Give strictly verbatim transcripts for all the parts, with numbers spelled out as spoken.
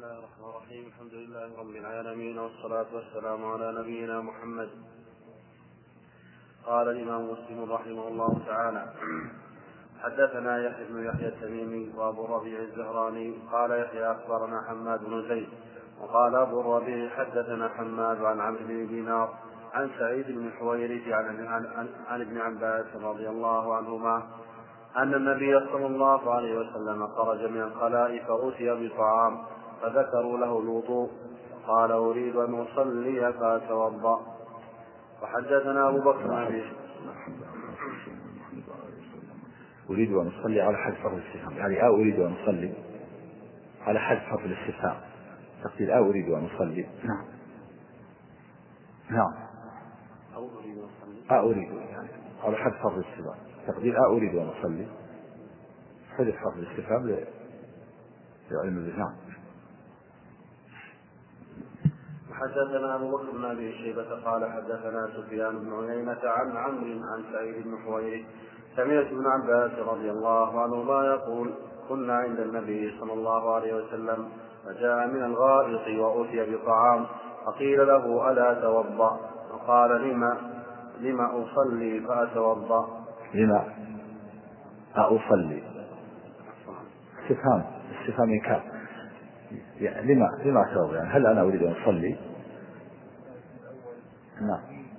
الله الرحمن الرحيم. الحمد لله رب العالمين، والصلاة والسلام على نبينا محمد. قال الإمام مسلم رحمه الله تعالى: حدثنا يحيى بن يحيى التميمي وأبو الربيع الزهراني قال يحيى أخبرنا حماد بن زيد وقال أبو الربيع حدثنا حماد عن عمرو بن دينار عن سعيد بن حويرث عن, عن, عن ابن عباس رضي الله عنهما أن النبي صلى الله عليه وسلم خرج من الخلاء فأتي بطعام فذكروا له الوضوء قال: أريد أن أصلي فأتوضأ. وحدثنا أبو بكر بن أبي أريد أن أصلي على حد فرض الاستفهام، يعني أو أريد أن أصلي على حد فرض الاستفهام، تقدير أو أريد أن أصلي. نعم نعم أو أريد أن أصلي أو أريد يعني على حد فرض الاستفهام، تقدير أو أريد أن أصلي حذف فرض الاستفهام لعلم النعم. حدثنا أبو بكر بن أبي شيبة قال حدثنا سفيان بن عيينة عن عمرو عن سعيد بن حويرث سمعت ابن عباس رضي الله عنهما يقول: كنا عند النبي صلى الله عليه وسلم فجاء من الغائط وأتي بطعام فقيل له: ألا توضأ؟ فقال: لما لما أصلي فأتوضأ؟ لما أصلي استفهام استفهام إنكار، يعني لما لما أتوضأ، يعني هل أنا أريد أن أصلي؟ نعم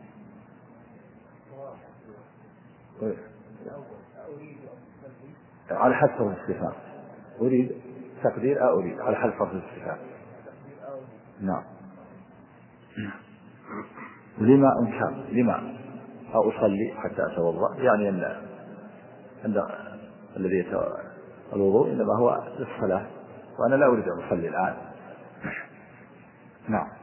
على حد فرض الاستفهام، أريد تقدير أريد على حد فرض الاستفهام. نعم لما أنكر لما أصلي حتى أتوضأ، يعني أن أن الذي الوضوء إنما هو للصلاة وأنا لا أريد أن أصلي الآن. نعم.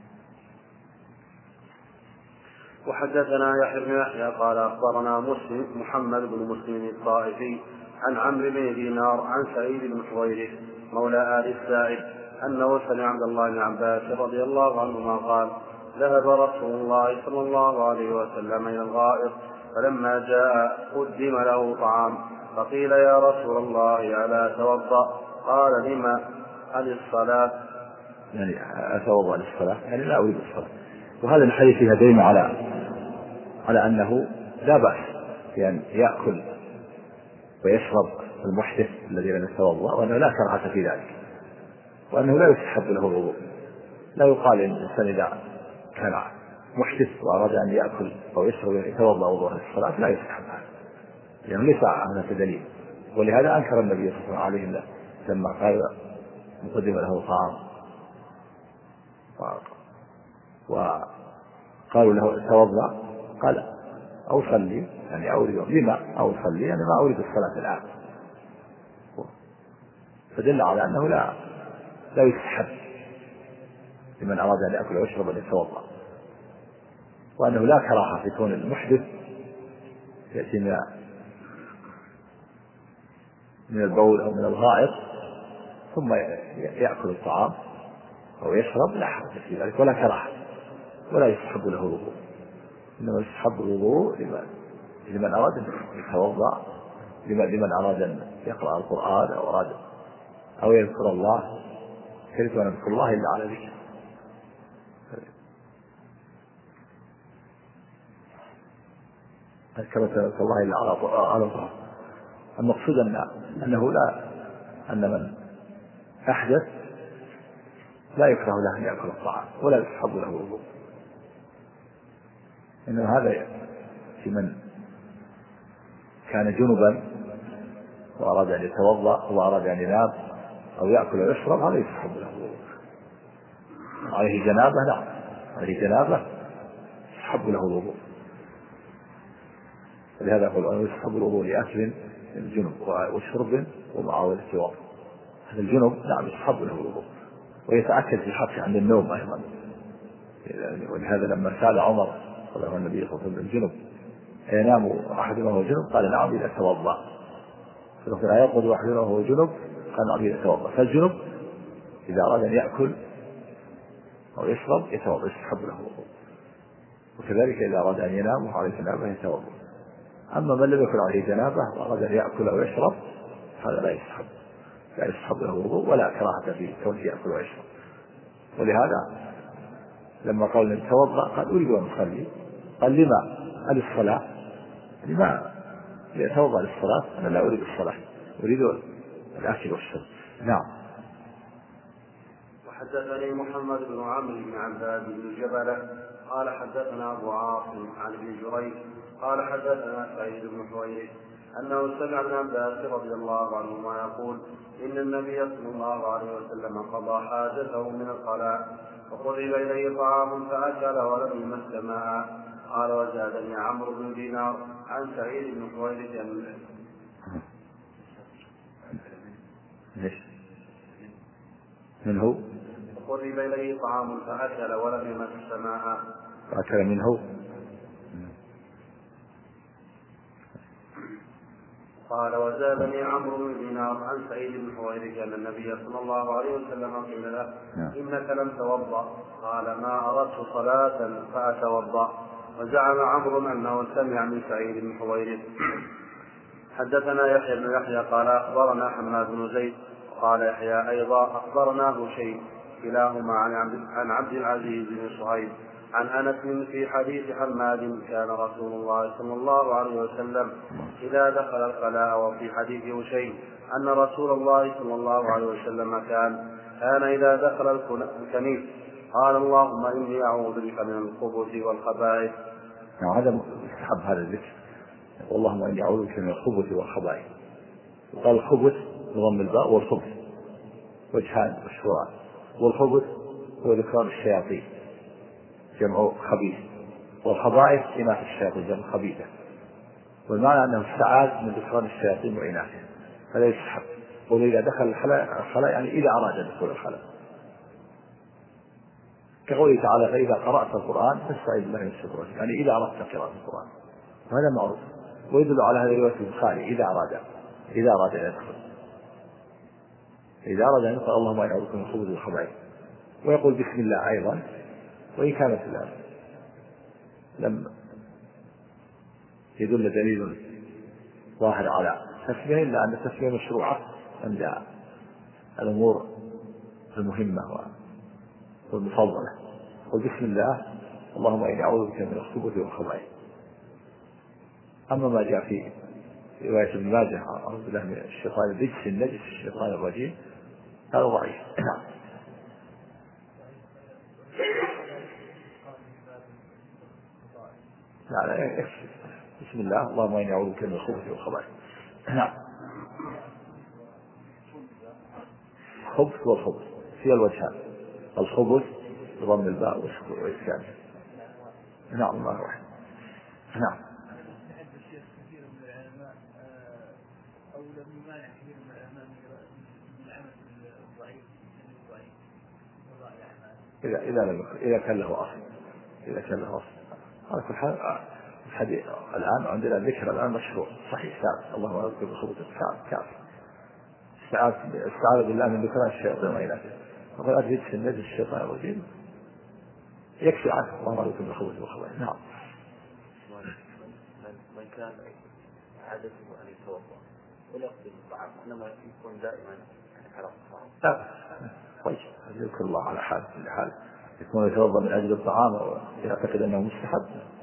وحدثنا يحيى بن يحيى قال أخبرنا مسلم محمد بن مسلم الطائفي عن عمرو بن دينار عن سعيد بن حويرث مولى آل الساعد أنه سمع عبد الله بن عباس رضي الله عنهما قال: ذهب رسول الله صلى الله عليه وسلم إلى الغائط فلما جاء قدم له طعام فقيل: يا رسول الله ألا توضأ؟ قال: لما؟ للصلاة. يعني أتوضأ للصلاة، يعني لا أريد الصلاة. وهذا الحديث فيها دليل على على أنه لا بأس يعني يأكل ويشرب المحدث الذي لم يتوضأ، وأنه لا كراهة في ذلك، وأنه لا يستحب له الوضوء. لا يقال إن الإنسان إذا كان محدث وأراد أن يأكل أو يشرب يتوضأ وضوء للصلاة لا يستحب هذا، يعني ليس هناك دليل. ولهذا أنكر النبي صلى الله عليه وسلم لما قال مقدم له طعام وقالوا له توضأ قال: أو صلي، يعني أريد لما أو صلي، يعني ما أريد الصلاة الآن. فدل على أنه لا لا يستحب لمن أراد أن يأكل ويشرب أن يتوضأ، وأنه لا كراهة في كون المحدث يأتي من من البول أو من الغائط ثم يأكل الطعام أو يشرب، لا حرج في ذلك ولا كراهة، ولا يستحب له الوضوء، إنما يستحب الوضوء لمن أراد أن يتوضأ، لمن أراد أن يقرأ القرآن أو أراد أو يذكر الله، كيف لا نذكر الله إلا على ذكر. كما نذكر الله إلا على الله. المقصود أن أنه لا أن من أحدث لا يكره له أن يأكل الطعام ولا يستحب له الوضوء، إنما هذا في من كان جنبا وأراد أن يتوضأ وأراد أن ينام أو يأكل ويشرب، هذا يستحب له الوضوء. عليه جنابة، لا عليه جنابة يستحب له الوضوء. ولهذا يقول أنه يستحب الوضوء لأكل الجنب وشرب ومعاولة وضوء. هذا الجنب نعم يستحب له الوضوء، ويتأكد في حقه عند النوم أيضا. ولهذا لما سأل عمر صلى الله عليه وسلم الجنب ينام أحدنا وهو جنب قال: نعم إذا توضأ. فلو لا يرقد أحدنا وهو جنب قال: نعم إذا توضأ. فالجنب إذا أراد أن يأكل أو يشرب يتوضأ يستحب له الوضوء، وكذلك إذا أراد أن ينام وعليه جنابة يتوضأ. أما من لم يكن عليه جنابة وأراد أن يأكل أو يشرب هذا لا يستحب. لا يستحب له الوضوء ولا كراهة في كونه يأكل ويشرب. ولهذا لما قال توضأ قال أريد أن أصلي، قال لما؟ قال الصلاة. لما يتوضأ للصلاة؟ أنا لا أريد الصلاة، أريد الأكل والشرب. نعم. وحدثني محمد بن عمرو بن عباد بن جبلة قال حدثنا أبو عاصم عن ابن جريج قال حدثنا سعيد بن حويرث أنه سمع ابن عباس رضي الله عنهما يقول إن النبي صلى الله عليه وسلم قضى حاجته من الخلاء فقرب إليه طعام فأكل ولم يمس ماء. قال وزادني عمرو بن دينار عن سعيد بن حويرث من هو؟ فقرب إليه طعام فأكل ولم يمس ماء. فأكل منه. قال وزادني عمرو بن دينار عن سعيد بن حويرث أن النبي صلى الله عليه وسلم قيل له إنك لم توضأ قال ما أردت صلاة فأتوضأ. وزعم عمرو أنه سمع من سعيد بن حويرث. حدثنا يحيى بن يحيى قال أخبرنا حماد بن زيد قال يحيى أيضا أخبرنا بشير كلاهما عن عبد العزيز بن صهيب عن أنس في حديث حماد كان رسول الله صلى الله عليه وسلم إذا دخل الخلاء. وفي حديث بشير أن رسول الله صلى الله عليه وسلم كان كان إذا دخل الكنيس قال اللهم إني أعوذ بك من الخبث والخبائث. هذا مستحب هذا الذكر، اللهم إني أعوذ بك من الخبث والخبائث. وقال الخبث بضم الباء والخبث وجهان مشهوران، والخبث هو ذكران الشياطين جمع خبيث، والخبائث إناث الشياطين جمع خبيثة، والمعنى أنه استعاذ من ذكران الشياطين وإناثها فلا يستحب. وإذا دخل الخلاء يعني إذا أراد دخول الخلاء، كقوله تعالى فإذا قرأت القرآن فاستعذ بالله من الشيطان الرجيم، يعني إذا أردت قراءة القرآن، وهذا معروف. ويدل على هذا رواية البخاري إذا أراد إذا أراد أن يدخل إذا أراد أن يدخل اللهم إني أعوذ بك من الخبث والخبائث. ويقول بسم الله أيضا، وإن كانت الآن لم يدل دليل ظاهر على تسمية إلا أن التسمية مشروعة عند الأمور المهمة والمفضلة. قل بسم الله اللهم إني أعوذ بك من الخبث والخبائث. أما ما جاء في رواية ابن ماجه أعوذ بالله من الشيطان الرجس النجس الشيطان الرجيم هذا ضعيف. لا لا يكفي بسم الله اللهم إني أعوذ بك من الخبث والخبائث. نعم. الخبث والخبث في الوجهان، الخبث بضم الباء والإسكان. نعم الله واحد. نعم. إذا إذا لم إذا كان له أصل إذا كان له أصل على كل حال الحديث الآن عندنا الذكر الآن مشروع صحيح ثابت اللهم أعوذ بك من الخبث كافي. استعاذ بالله من ذكران الشياطين وإناثه، وقال أرجع النجس الشيطان الرجيم يكفي عنه اللهم أعوذ بك من الخبث والخبائث. نعم. من كان عادته أن يتوضأ ولا يقصد الطعام إنما يكون دائما على الطعام. لا طيب يذكر الله على حال كل حال، يكون يتوضأ من أجل الطعام ويعتقد أنه مستحب،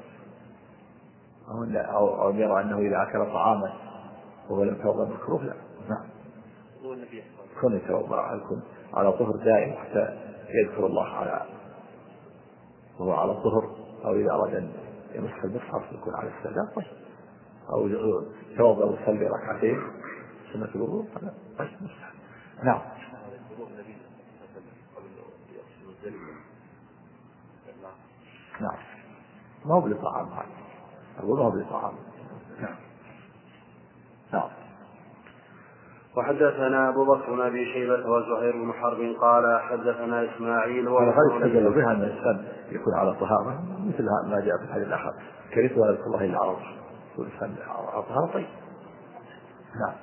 أو أو أو يرى أنه إذا أكل طعاما وهو لم يتوضأ مكروه. لا. نعم. يكون يتوضأ يكون على طهر دائم حتى يذكر الله على وهو على الطهر، أو إذا أراد أن يمسح المصحف يكون على السجدة طيب، أو يتوضأ ويصلي ركعتين سنة الوضوء هذا طيب مستحب. نعم. نعم ما هو لطعام هذا أقول ما هو لطعام. نعم. نعم. وحدثنا أبو بكر بن أبي شيبة وزهير بن حرب قال حدثنا إسماعيل وهذا يستدل بها أن الإنسان يكون على طهارة مثل ما جاء في الحديث الآخر كريت ولا يذكر الله إلا على طهارة، يكون الإنسان على طهارة طيب. نعم.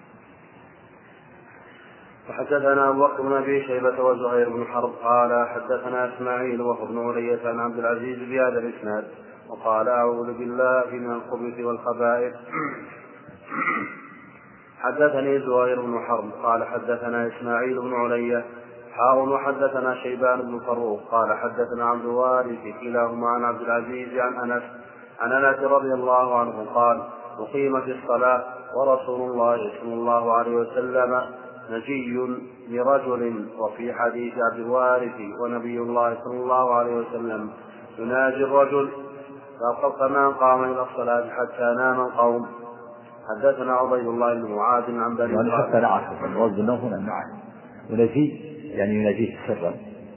وحدثنا أبو بكر بن أبي شيبة وزهير بن حرب قال حدثنا إسماعيل وهو ابن علية عن عبد العزيز بهذا الإسناد وقال أعوذ بالله من الخبث والخبائث. حدثني زهير بن حرب قال حدثنا إسماعيل بن علية حاء وحدثنا شيبان بن فروخ قال حدثنا عبد الوارث كلاهما عن عبد العزيز عن أنس عن أنس رضي الله عنه قال أقيمت الصلاة ورسول الله صلى الله عليه وسلم نجي لرجل. وفي حديث عبد الوارث ونبي الله صلى الله عليه وسلم يناجي الرجل فما قام إلى الصلاة حتى نام القوم. حدثنا عبيد الله بن معاذ عن بني يعني حتى نعرف الوزن النوم هنا النعم ونجي يعني يناجيه سرا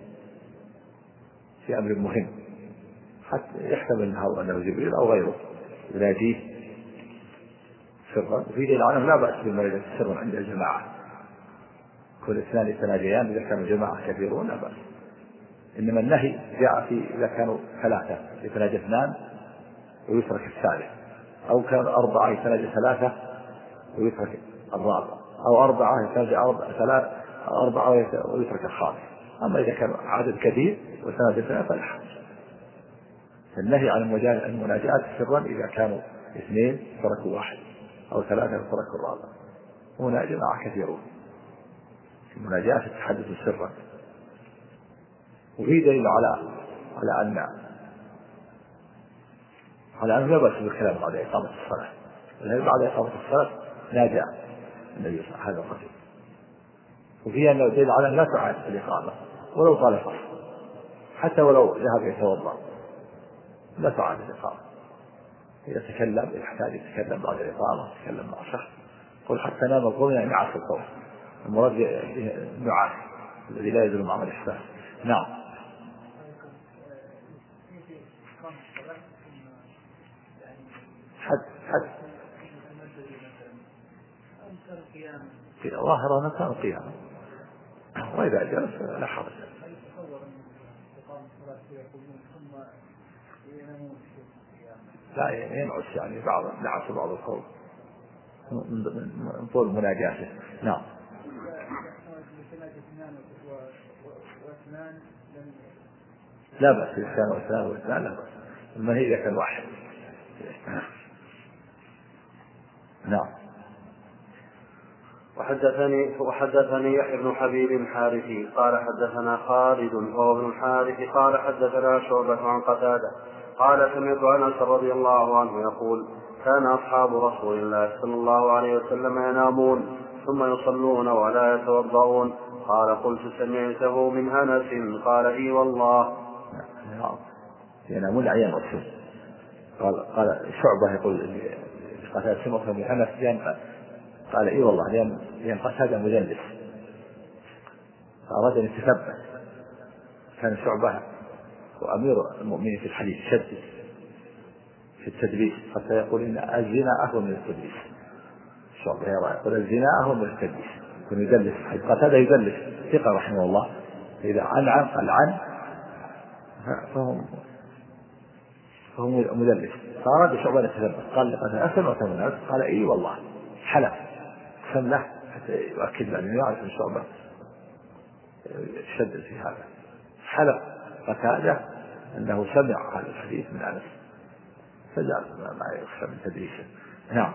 في أمر مهم حتى يحتمل أنه جبريل أو غيره يناجيه سرا. وفي دليل عنه لا بأس بالمريض سرا عند الجماعة كل اثنان يتناجيان إذا كانوا جماعة كبيرون لا بأس. إنما النهي جاء في إذا كانوا ثلاثة يتناجى اثنان ويترك الثالث أو كان أربعة يتناجى ثلاثة ويترك الرابع أو أربعة يتناجى ثلاثة أربعة ويترك الخامس. أما إذا كان عدد كثير وتناجى ثلاثة فلا حرج. النهي عن المناجاة سرا إذا كانوا اثنين تركوا واحد أو ثلاثة تركوا الرابع. هنا جماعة كثيرون المناجاة التحدث سرا. وفي دليل على على أن على أنه لا بأس بالكلام بعد إقامة الصلاة. لأن بعد إقامة الصلاة ناجى النبي صلى الله عليه وسلم. وفي أنه دليل على أن لا تعاد الإقامة ولو طال الفصل حتى ولو ذهب يتوضأ لا تعاد الإقامة. إذا تكلم يحتاج يتكلم بعد الإقامة يتكلم مع شخص قل حتى نام القوم يعني نعس القوم. المراد النعاس الذي لا يزول معه الإحساس. نعم. حد حد في ظاهرة مكان قيامة وإذا جلس لا حرج. لا ينعس يعني بعض نعس بعض القوم من طول مناجاته. نعم. لا بأس إذا واثنان واثنان لا بأس. المنهي إذا كان واحد. نعم. وحدثني وحدثني يحيى بن حبيب الحارثي قال حدثنا خالد وهو ابن الحارث قال حدثنا شعبة عن قتادة قال سمعت أنس رضي الله عنه يقول كان أصحاب رسول الله صلى الله عليه وسلم ينامون ثم يصلون ولا يتوضؤون. قال قلت سمعته من أنس قال إي والله. ينامون عيان رسول. قال قال شعبة يقول قتادة سمعته من أنس قال إي والله لأن لأن قتادة مدلس فأراد أن يتثبت. كان شعبة وأمير المؤمنين في الحديث شدد في التدليس حتى يقول إن الزنا أهون من التدليس. شعبة يقول الزنا أهون من التدليس يكون يدلس. قتادة يدلس ثقة رحمه الله إذا عنعن قال عن فهم فهم مدلس. فأراد شعبة أن يتثبت قال لقتادة أسمعت من أنس قال إي والله حلف سمله حتى يؤكد لأنه يعرف أن شعبة شدد في هذا. حلف قتادة أنه سمع هذا الحديث من أنس فجعل ما يخشى من تدريسه. نعم.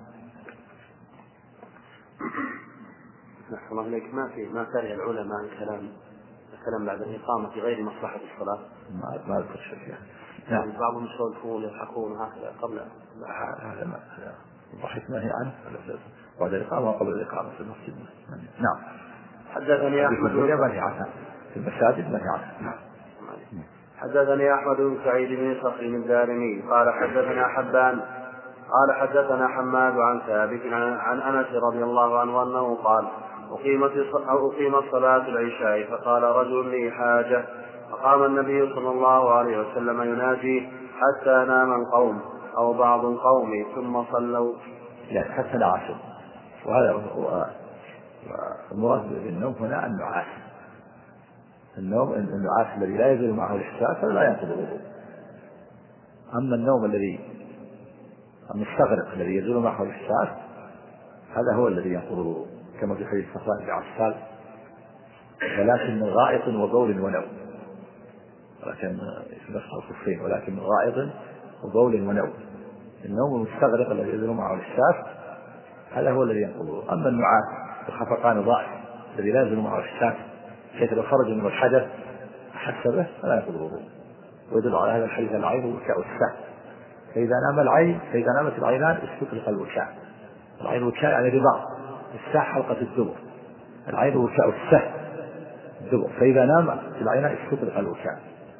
نحن الله إليك ما في ما كره العلماء الكلام الكلام بعد الإقامة في غير مصلحة الصلاة. ما ما أذكر شيء. نعم. بعضهم يسولفون يضحكون هكذا قبل هذا ما ضحك ما هي عنه بعد الإقامة وقبل الإقامة في المسجد. نعم. حدثني أحمد بن عنه في المساجد ما هي عنه. نعم. حدثني أحمد بن سعيد بن صخر الدارمي قال حدثنا حبان قال حدثنا حماد عن ثابت عن أنس رضي الله عنه أنه قال أقيمت أقيمت صلاة العشاء فقال رجل لي حاجة فقام النبي صلى الله عليه وسلم ينادي حتى نام القوم أو بعض القوم ثم صلوا. لا حتى نعسوا. وهذا هو المراد بالنوم هنا النعاس. النوم النعاس الذي لا يزول معه الإحساس لا ينقض الوضوء. أما النوم الذي المستغرق الذي يزول معه الإحساس هذا هو الذي ينقض الوضوء كما في حديث صفوان بن عسال ولكن من غائط وبول ونوم. ولكن نفس الصفين ولكن من غائط وبول ونوم. النوم المستغرق الذي يزول معه الإحساس هذا هو الذي ينقض. أما النعاس الخفقان الضائع الذي لا يزال معه إحساس حيث لو خرج من الحدث أحس به فلا ينقض الوضوء. ويدل على هذا الحديث العين والوكاء والسهل. فإذا نام العين فإذا نامت العينان استطلق الوكاء. العين والوكاء يعني رباط، السهل حلقة الدبر، العين والوكاء والسهل الدبر. فإذا نام في العينان استطلق الوكاء.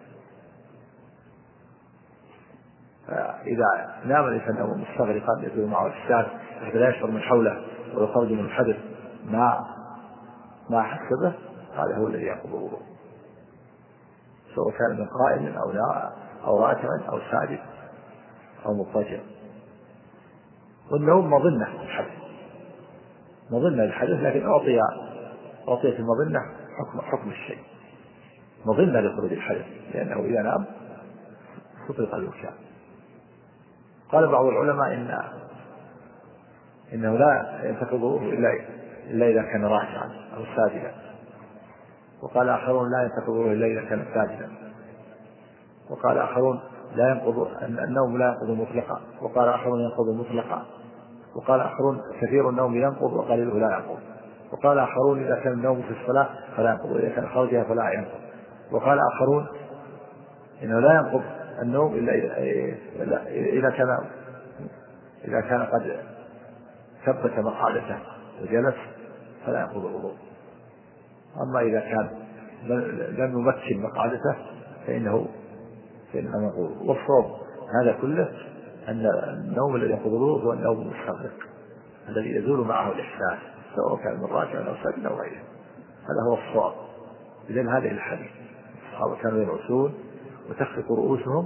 فإذا نام الإنسان نوما مستغرقا يزول معه الإحساس حتى لا يشعر من حوله ويخرج من الحدث ما ما أحس به، هذا هو الذي ينقض الوضوء، سواء كان من قائم أو لا أو راكع أو ساجد أو مضطجع. والنوم مظنة الحدث، مظنة الحدث، لكن أعطي أعطيت المظنة حكم حكم الشيء، مظنة لخروج الحدث، لأنه إذا نام سطلق الوكاء. قال بعض العلماء إن إنه لا ينتقضه إلا إلا إذا كان راكعا أو ساجدا، وقال آخرون لا ينتقضه إلا إذا كان ساجدا، وقال آخرون لا ينقض النوم لا ينقض مطلقا، وقال آخرون ينقض مطلقا، وقال آخرون كثير النوم ينقض وقليله لا ينقض، وقال آخرون إذا كان النوم في الصلاة فلا ينقض وإذا كان خارجها فلا ينقض، وقال آخرون إنه لا ينقض النوم إلا إذا كان إذا كان قد ثبت مقعدته وجلس فلا ينقض الوضوء. أما إذا كان لم يمكن مقعدته فإنه فإنه ينقض. والصواب هذا كله أن النوم الذي ينقض الوضوء هو النوم المستغرق الذي يزول معه الإحساس سواء كان من راكع أو ساجد أو غيره، هذا هو الصواب. إذن هذه الحديث الصحابة كانوا ينعسون وتخفق رؤوسهم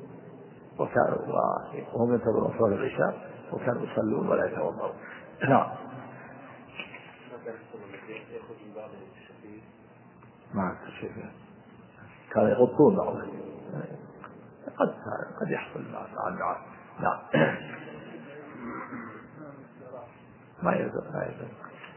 وهم ينتظرون صلاة العشاء وكانوا يصلون ولا يتوضؤون. نعم. ما شيء كانوا يغطون بعضهم، قد قد يحصل مع النعاس. نعم. ما يزال ما يزال.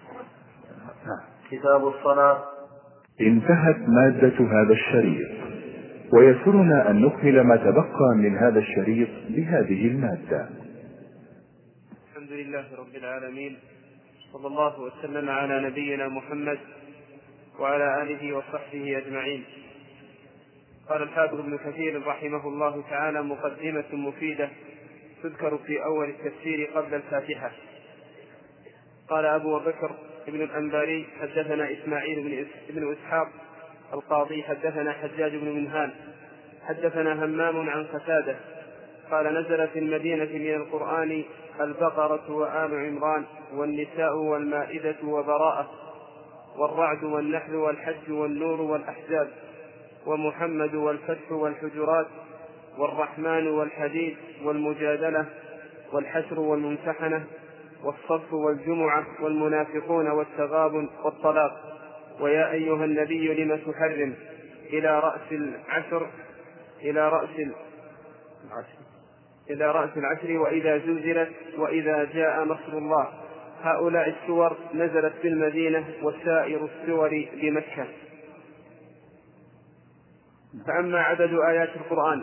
كتاب الصلاة. انتهت مادة هذا الشريط، ويسرنا أن نكمل ما تبقى من هذا الشريط بهذه المادة. الحمد لله رب العالمين، صلى الله وسلم على نبينا محمد وعلى آله وصحبه أجمعين. قال الحافظ ابن كثير رحمه الله تعالى: مقدمة مفيدة تذكر في أول التفسير قبل الفاتحة. قال أبو بكر ابن الأنباري: حدثنا إسماعيل بن إسحاق القاضي حدثنا حجاج بن منهال حدثنا همام عن قتادة قال: نزل في المدينة من القرآن البقرة وآل عمران والنساء والمائدة وبراءة والرعد والنحل والحج والنور والأحزاب ومحمد والفتح والحجرات والرحمن والحديد والمجادلة والحشر والممتحنة والصف والجمعة والمنافقون والتغابن والطلاق ويا أيها النبي لم تحرم إلى رأس العشر إلى رأس العشر إلى رأس العشر وإذا زلزلت وإذا جاء نصر الله. هؤلاء السور نزلت في المدينة وسائر السور بمكة. فأما عدد آيات القرآن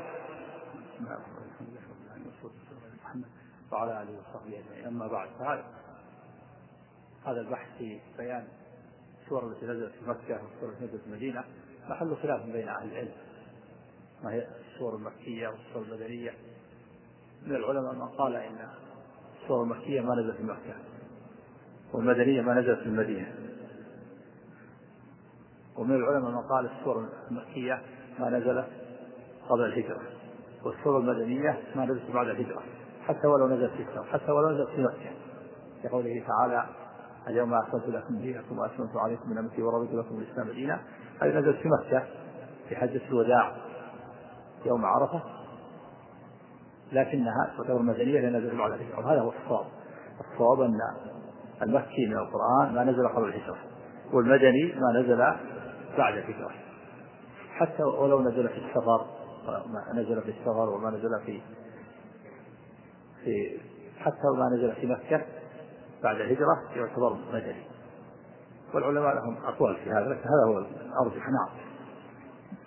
وعلى آله وصحبه أجمعين. أما بعد، فهذا هذا البحث في بيان السور التي نزلت في مكة والسور التي نزلت في المدينة محل خلاف بين أهل العلم، ما هي السور المكية والسور المدنية. من العلماء من قال إن السور المكية ما نزلت في مكة والمدنية ما نزلت في المدينة، ومن العلماء من قال السور المكية ما نزلت قبل الهجرة والسور المدنية ما نزلت بعد الهجرة، حتى ولو نزلت في السور حتى ولو نزلت في مكة، كقوله تعالى: اليوم أكملت لكم دينكم وأتممت عليكم نعمتي ورضيت لكم الإسلام دينا. هذه نزلت في مكة في حجة الوداع يوم عرفة، لكنها تعتبر مدنية لأنها نزلت بعد الهجرة. وهذا هو الصواب. الصواب أن المكي من القرآن ما نزل قبل الهجرة، والمدني ما نزل بعد الهجرة، حتى ولو نزل في الصغر ما نزل في الصغر وما نزل في في حتى وما نزل في مكة بعد الهجرة يعتبر مدني. والعلماء لهم أقوال في هذا، لكن هذا هو الأرجح. نعم.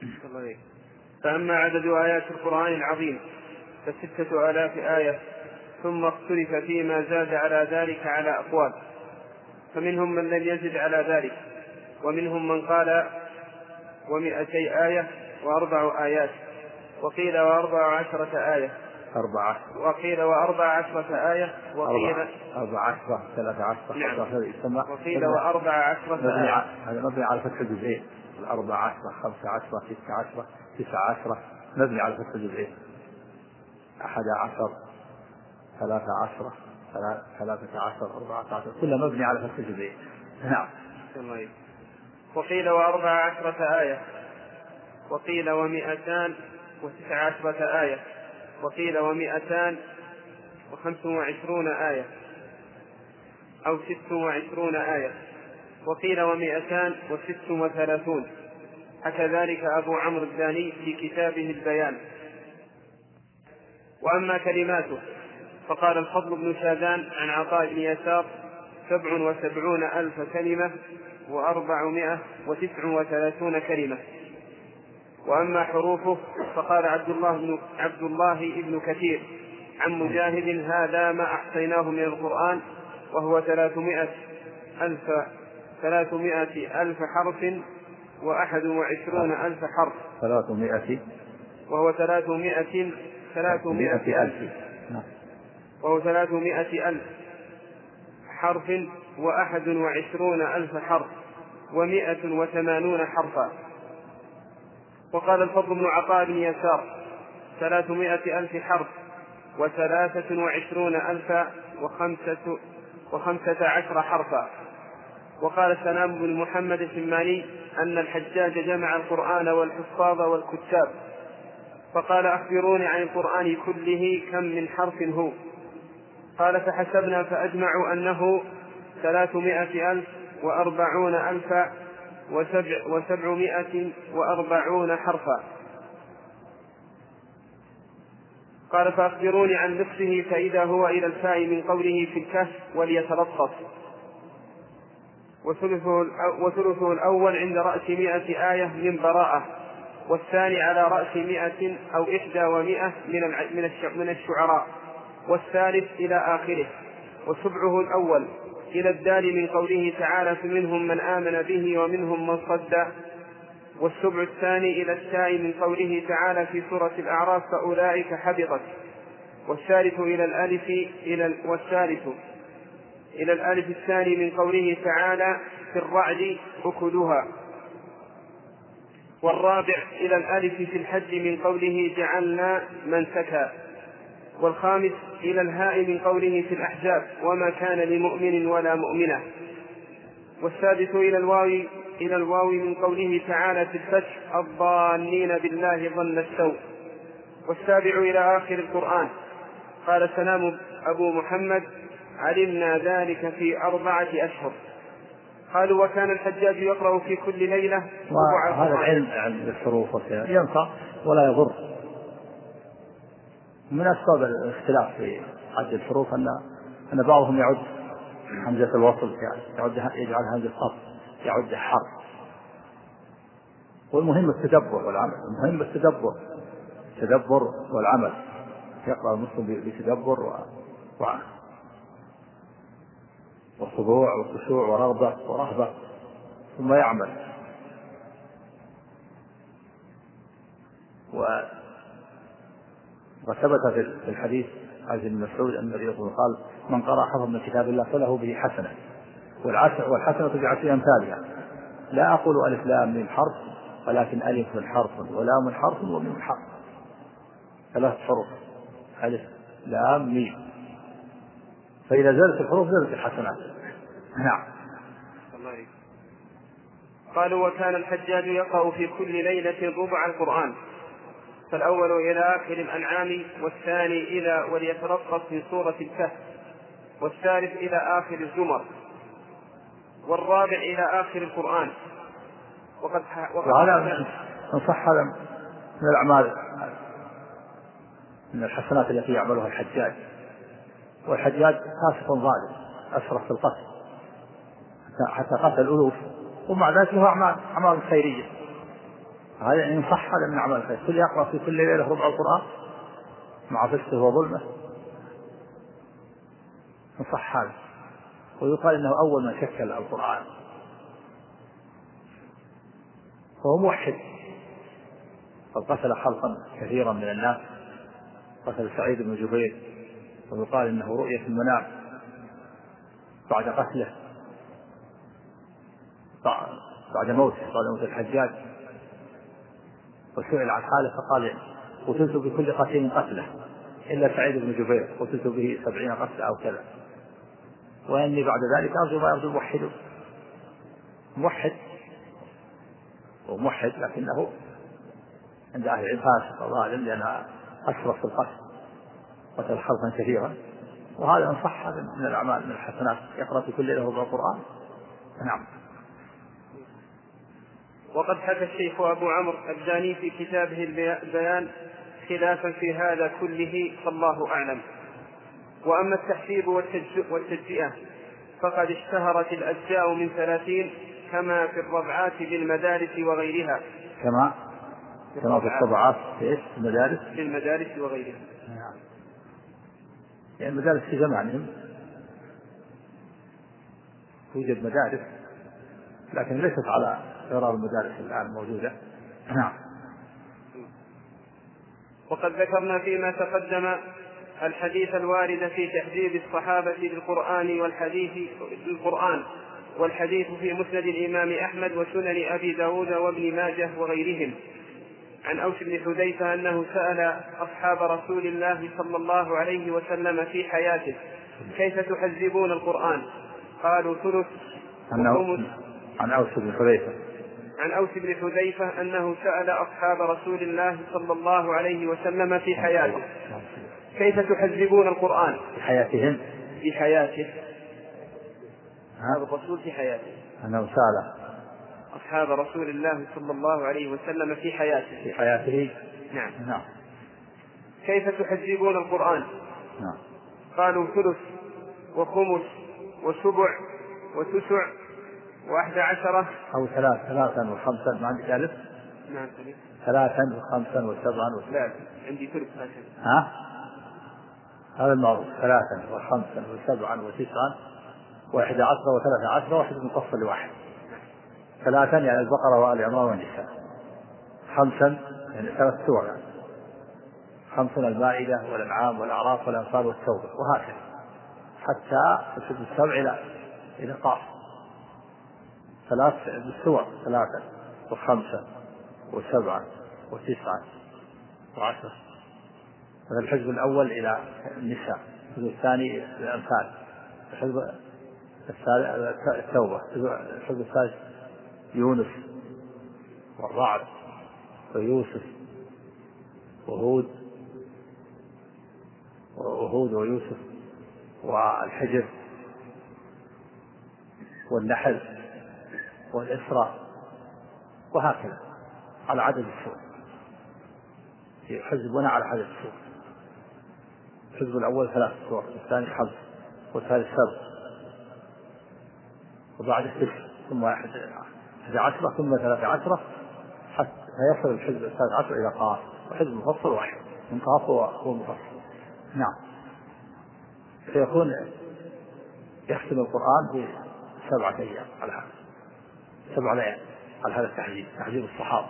فأما عدد آيات القرآن العظيم فستة آلاف آية ثم اختلف فيما زاد على ذلك على أقوال، فمنهم من لم يزد على ذلك، ومنهم من قال ومئتي آية وأربع آيات، وقيل وأربع عشرة آية، أربعة وقيل وأربع عشرة آية، وقيل أربع عشرة ثلاثة عشرة. نعم. يسمى وقيل وأربع عشرة آية. هذا مبني على فتح الجزئين، الأربع عشرة خمسة عشرة ستة عشرة تسعة عشرة مبني على فتح الجزئين، أحد عشر ثلاثة عشرة ثلاثة عشر أربعة عشر كلها مبني على فتح الجزئين. نعم. وقيل وأربع عشرة آية، وقيل ومئتان وتسع عشرة آية، وقيل ومئتان وخمس وعشرون آية أو ست وعشرون آية، وقيل ومئتان وست وثلاثون. حكى ذلك أبو عمرو الداني في كتابه البيان. وأما كلماته فقال الفضل بن شاذان عن عطاء بن يسار سبع وسبعون ألف كلمة وأربعمائة وتسع وثلاثون كلمة. وأما حروفه فقال عبد الله بن, عبد الله بن كثير عن مجاهد هذا ما أحصيناه من القرآن وهو ثلاثمائة ألف ثلاثمائة ألف حرف وأحد وعشرون ألف حرف. ثلاثمائة وهو ثلاثمائة ثلاثمائة ألف وهو ثلاثمائة ألف حرف وأحد وعشرون ألف حرف ومائة وثمانون حرفا. وقال الفضل بن عطاء بن يسار ثلاثمائة ألف حرف وثلاثة وعشرون ألف وخمسة, وخمسة عشر حرفا. وقال سلام بن محمد الشماني أن الحجاج جمع القرآن والحفاظ والكتاب، فقال أخبروني عن القرآن كله كم من حرف هو؟ قال فحسبنا فأجمعوا أنه ثلاثمائة ألف وأربعون ألف وسبع وسبعمائة وأربعون حرفا. قال فأخبروني عن لفظه فإذا هو إلى الفاء من قوله في الكهف وليتلطف، وثلثه, وثلثه الأول عند رأس مائة آية من براءة، والثاني على رأس مائة أو إحدى ومائة من الشعراء، والثالث إلى آخره. وسبعه الأول إلى الدال من قوله تعالى فمنهم من آمن به ومنهم من صد. والسبع الثاني إلى التاء من قوله تعالى في سورة الأعراف فأولئك حبطت. والثالث إلى الألف إلى والثالث إلى الألف الثاني من قوله تعالى في الرعد أكلها. والرابع إلى الألف في الحج من قوله جعلنا منسكا. والخامس إلى الهاء من قوله في الأحزاب وما كان لمؤمن ولا مؤمنة. والسادس إلى الواو إلى الواو من قوله تعالى في الفتح الظانين بالله ظن السوء. والسابع إلى آخر القرآن. قال سلام أبو محمد علمنا ذلك في أربعة أشهر. قالوا وكان الحجاج يقرأ في كل ليلة ربع القرآن. هذا العلم عن الحروف ينفع ولا يضر. من أسباب الاختلاف في عد الحروف أن أن بعضهم يعد همزة الوصل يعد يجعل همزة الخفض يعد حرف. والمهم التدبر والعمل، المهم التدبر التدبر والعمل. يقرأ المسلم بتدبر وعمل وخضوع وخشوع ورغبة ورهبة ثم يعمل. وثبت في الحديث عن ابن مسعود أن النبي صلى الله عليه وسلم قال من قرأ حرف من كتاب الله فله به حسنة والحسنة بعشر أمثالها. لا أقول ألف لام من حرف ولكن ألف من حرف ولام حرف وميم حرف، ثلاث حروف ألف لام ميم، فإذا زادت الحروف زادت الحسنات. نعم. قالوا وكان الحجاج يقرأ في كل ليلة ربع القرآن، فالأول إلى آخر الأنعام، والثاني إلى وليترقص في سورة الكهف، والثالث إلى آخر الزمر، والرابع إلى آخر القرآن. وقد وهذا إن صح هذا من الأعمال من الحسنات التي يعملها الحجاج. والحجاج فاسق ظالم أسرف في القتل حتى قتل الألوف، ومع ذلك له أعمال أعمال خيرية. هذا يعني صح هذا من أعمال الخير. كل يقرأ في كل ليلة ربع القرآن مع فسقه وظلمه إن صح هذا. ويقال إنه أول من شكل القرآن، فهو موحد. قد قتل خلقا كثيرا من الناس، قتل سعيد بن جبير، ويقال إنه رؤية المنام بعد قتله، بعد موته، بعد موت الحجاج، وسئل عن حاله فقال: قتلت بكل قتيل قتله إلا سعيد بن جبير قتلت به سبعين قتله أو كذا، وإني بعد ذلك أرجو ما يرجو الموحد. موحد وموحد لكنه عند أهل العلم فاسق ظالم، لأنها أسرف في القتل، قتل خلقا كثيرا. وهذا إن صح من الأعمال من الحسنات، يقرأ في كل ليلة القرآن. نعم. وقد حكى الشيخ أبو عمرو الداني في كتابه البيان خلافا في هذا كله، فالله أعلم. وأما التحسيب والتجزئة فقد اشتهرت الأجزاء من ثلاثين كما في الربعات بالمدارس وغيرها. كما كما في الطبعات في المدارس في المدارس وغيرها. نعم. يعني المدارس في زمانهم توجد مدارس، لكن ليست على غرار المدارس الآن موجودة. نعم. وقد ذكرنا فيما تقدم الحديث الوارد في تحديد الصحابة للقرآن والحديث للقرآن والحديث في مسند الإمام أحمد وسنن أبي داود وابن ماجه وغيرهم، عن أوس بن حذيفة أنه سأل أصحاب رسول الله صلى الله عليه وسلم في حياته: كيف تحزبون القرآن؟ قالوا ثلث وخمس. عن أوس بن حذيفة عن أوس بن حذيفة أنه سأل أصحاب رسول الله صلى الله عليه وسلم في حياته: كيف تحزبون القرآن؟ في حياتهم في حياته هذا الرسول في حياته، أنه سأل أصحاب رسول الله صلى الله عليه وسلم في حياته في حياته نعم نعم كيف تحزبون القرآن؟ نعم. قالوا ثلث وخمس وسبع وتسع وأحد عشرة أو ثلاث ثلاثا وخمسا. ما عندك ألف؟ نعم ثلاثا وخمسا وسبعا وثلاثا. لا عندي ثلث. ها هذا المعروف. ثلاثا وخمسا وسبعا وتسعا واحد عشرة وثلاثة عشرة، واحد مفصل واحد. ثلاثا يعني البقرة وآل عمران والنساء. خمسا يعني ثلاث سور، يعني خمسا المائدة والأنعام والأعراف والأنفال والتوبة، وهكذا حتى تصل السبع إلى إلى قاف. ثلاث بالسور، ثلاثا وخمسا وسبعا وتسعا وعشرة. هذا الحزب الأول إلى النساء، الحزب الثاني إلى الأنفال، الحزب التوبة، الحزب الثالث يونس والرعد ويوسف وهود وهود ويوسف والحجر والنحل والإسراء، وهكذا على عدد السور. يحزبون على عدد السور. الحزب الأول ثلاث سور، الثاني خمس، والثالث سبع، وبعد التسع، ثم واحد عشرة، ثم ثلاثة عشرة، حتى يصل الحزب الثالث عشر إلى قاف، وحزب مفصل واحد من قاف هو مفصل. نعم. فيكون يختم القرآن في سبعة أيام على هذا، سبع ليال على هذا التحديد، تحديد الصحابة.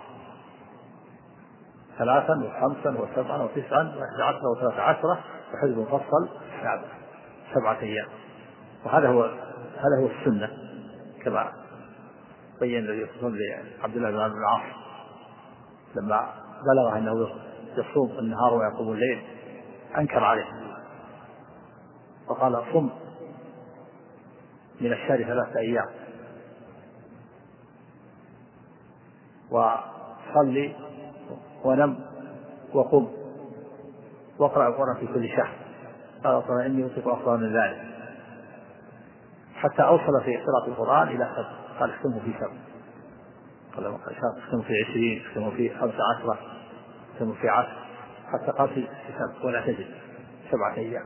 ثلاثا وخمسا وسبعا وتسعا وإحدى عشرة وثلاثة عشرة، وحزب مفصل سبعة أيام. وهذا هو هذا هو السنة كما بين النبي صلى الله عليه وسلم لعبد الله بن العاص لما بلغه أنه يصوم النهار ويقوم الليل، أنكر عليه وقال: صم من الشهر ثلاثة أيام وصلي ونم وقم واقرأ القرآن في كل شهر. قال: صلى إني أوصيك أفضل من ذلك، حتى أوصل في قراءة القرآن إلى سبع. قال: اختمه في سبع، قال: اختمه في عشرين، اختمه في خمسة عشرة، اختمه في عشر، حتى قال في سبع ولا تجد سبعة أيام.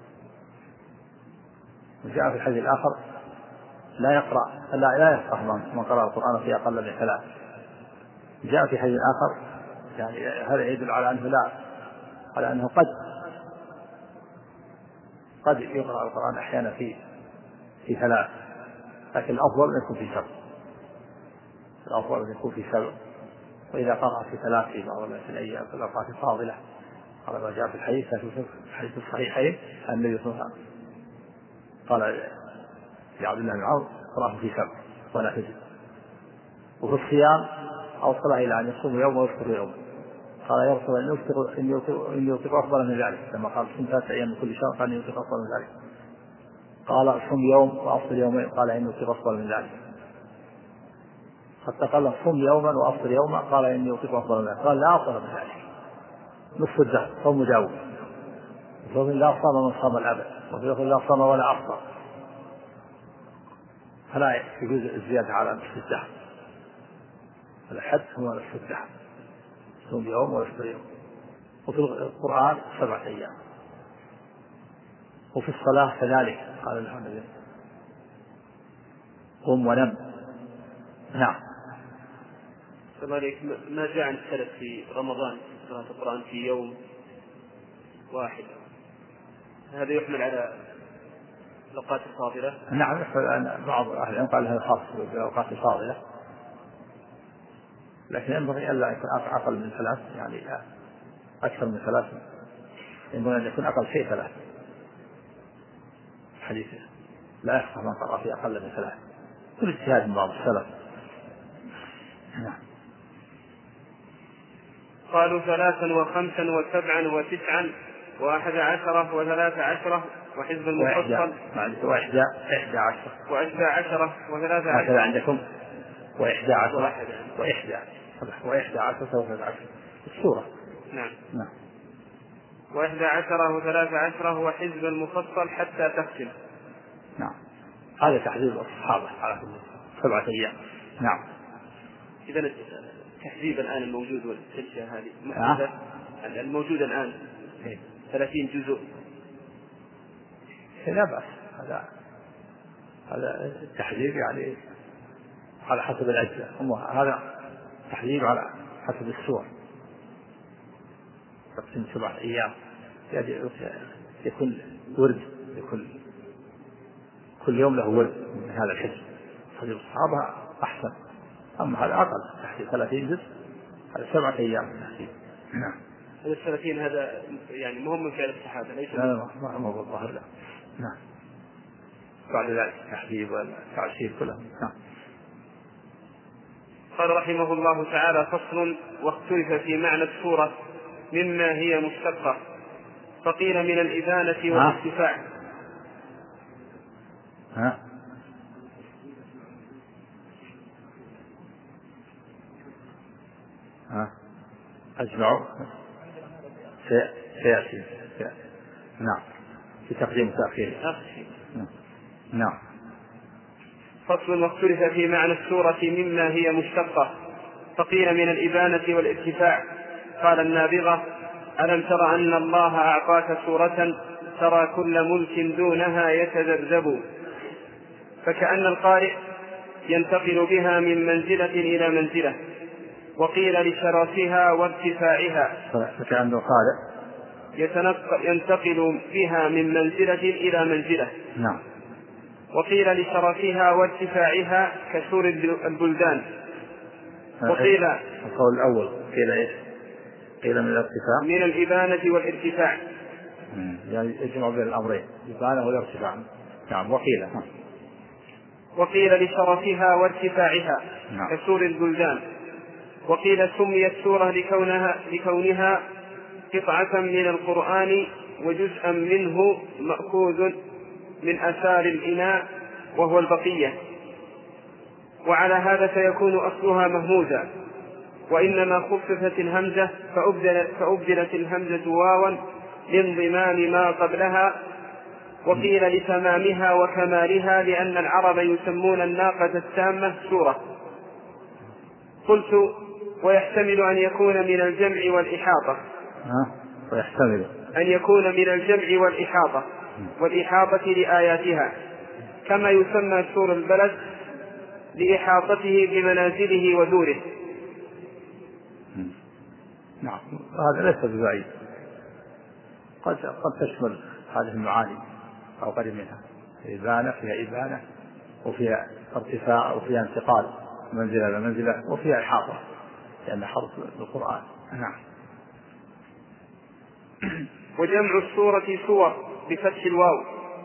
وجاء في الحديث الآخر: لا يقرأ لا لا يفقه من قرأ القرآن في أقل من ثلاث. جاء في حديث آخر يعني هذا يدل على أنه لا على أنه قد قد يقرأ القرآن أحيانا في في ثلاث، لكن الأفضل أن يكون في سبع، الأفضل أن يكون في سبع. وإذا قرأ في ثلاث في بعض الأيام في الأوقات الفاضلة على ما جاء في الحديث في الحديث الصحيحين أن النبي صلى الله عليه وسلم قال لعبد الله بن عوف قرأه في سبع ولا تجد. وفي الصيام أوصله إلى أن يصوم يوم ويفطر يوم، قال يرسل أن يفطر إن يفطر إن يفطر أفضل من ذلك، لما قال صم ثلاثة أيام من كل شهر قال إن يفطر أفضل من ذلك. قال صم يوم وأفطر يومين قال إن يفطر أفضل من ذلك. حتى قال صم يوما وأفطر يوما قال إن يفطر أفضل من ذلك. قال لا أفضل من ذلك، نصف الدهر صوم داود، وفي لا صام من صام الأبد، وفي لا صام ولا أفطر، فلا يجوز الزيادة على نصف الدهر. الحد هو نصف الدهر، صوم يوم ويفطر يوم. وفي القرآن سبعة أيام. وفي الصلاة كذلك قال له النبي قم ونم. نعم. كذلك ما جاء عن السلف في رمضان قراءة القرآن في يوم واحد، هذا يحمل على الأوقات الفاضلة؟ نعم، بعض أهل العلم قال هذا خاص بالأوقات الفاضلة، لكن ينبغي ألا يكون أقل من ثلاث، يعني أكثر من ثلاث، ينبغي أن يكون أقل شيء ثلاث. حديث لا يخفى من قرأ في أقل من ثلاث، كل اجتهاد من بعض السلف. نعم. قالوا ثلاثا وخمسا وسبعا وتسعا وأحد عشرة وثلاث عشرة وحزب المفصل وإحدى إحدى عشرة وإحدى عشرة وثلاث عشرة. هكذا عندكم وإحدى عشرة وإحدى وإحدى عشرة وثلاث عشرة السورة. نعم. نعم. وإحدى عشرة وثلاث عشرة وحزب المفصل حتى تختم. نعم. هذا تحذير الصحابة على كل سبعة أيام. نعم. إذا تحذيب الآن الموجود والسلسلة هذه محدثة الموجودة الآن ثلاثين جزء لا بأس، هذا هذا التحذير يعني على حسب الأجزاء، هذا تحذير على حسب السور. تقسيم سبعة أيام يكون ورد، يكون كل يوم له ورد من هذا الحزب. تحذير الصحابة أحسن، أما هذا أقل تحذير ثلاثين جزء، هذا سبعة أيام تحذير. نعم. هذا الثلاثين هذا يعني مهم من فعل الصحابة ليس؟ لا لا ما هو بالظاهر. لا. نعم. بعد ذلك التحذير والتعشير كلهم. نعم. قال رحمه الله تعالى: فصل: واختلف في معنى السورة مما هي مشتقة، فقيل من الإبانة والارتفاع. ها ها أجمعوا سيأتي. نعم. في تقديم تأخير. نعم. فصل: واختلف في معنى السورة مما هي مشتقة، فقيل من الإبانة والارتفاع. قال النابغة: ألم تر أن الله أعطاك سورة ترى كل ملك دونها يتذبذب، فكأن القارئ ينتقل بها من منزلة إلى منزلة. وقيل لشرفها وارتفاعها، فكأن القارئ ينتقل بها من منزلة إلى منزلة. نعم. وقيل لشرفها وارتفاعها كسور البلدان. وقيل القول الأول قيل إيش؟ قيل من الارتفاع، من الإبانة والارتفاع، يعني يجمع بين الأمرين الإبانة والارتفاع. نعم. وقيل وقيل لشرفها وارتفاعها نعم. كسور البلدان. وقيل سميت سورة لكونها, لكونها قطعة من القرآن وجزءا منه مأخوذ من آثار الإناء وهو البقية. وعلى هذا فيكون أصلها مهموزا، وإنما خففت الهمزة فأبدلت, فأبدلت الهمزة واوا لانضمام ما قبلها. وقيل لتمامها وكمالها، لأن العرب يسمون الناقة التامة سورة. قلت: ويحتمل أن يكون من الجمع والإحاطة. ويحتمل أن يكون من الجمع والإحاطة والإحاطة لآياتها، كما يسمى سور البلد لإحاطته بمنازله ودوره. نعم. هذا ليس ببعيد، قد قد تشمل هذه المعاني أو قريب منها، إبانة فيها إبانة وفيها ارتفاع وفيها انتقال منزلة إلى منزلة وفيها إحاطة لأن حرف القرآن. نعم. وجمع السورة سور بفتح الواو،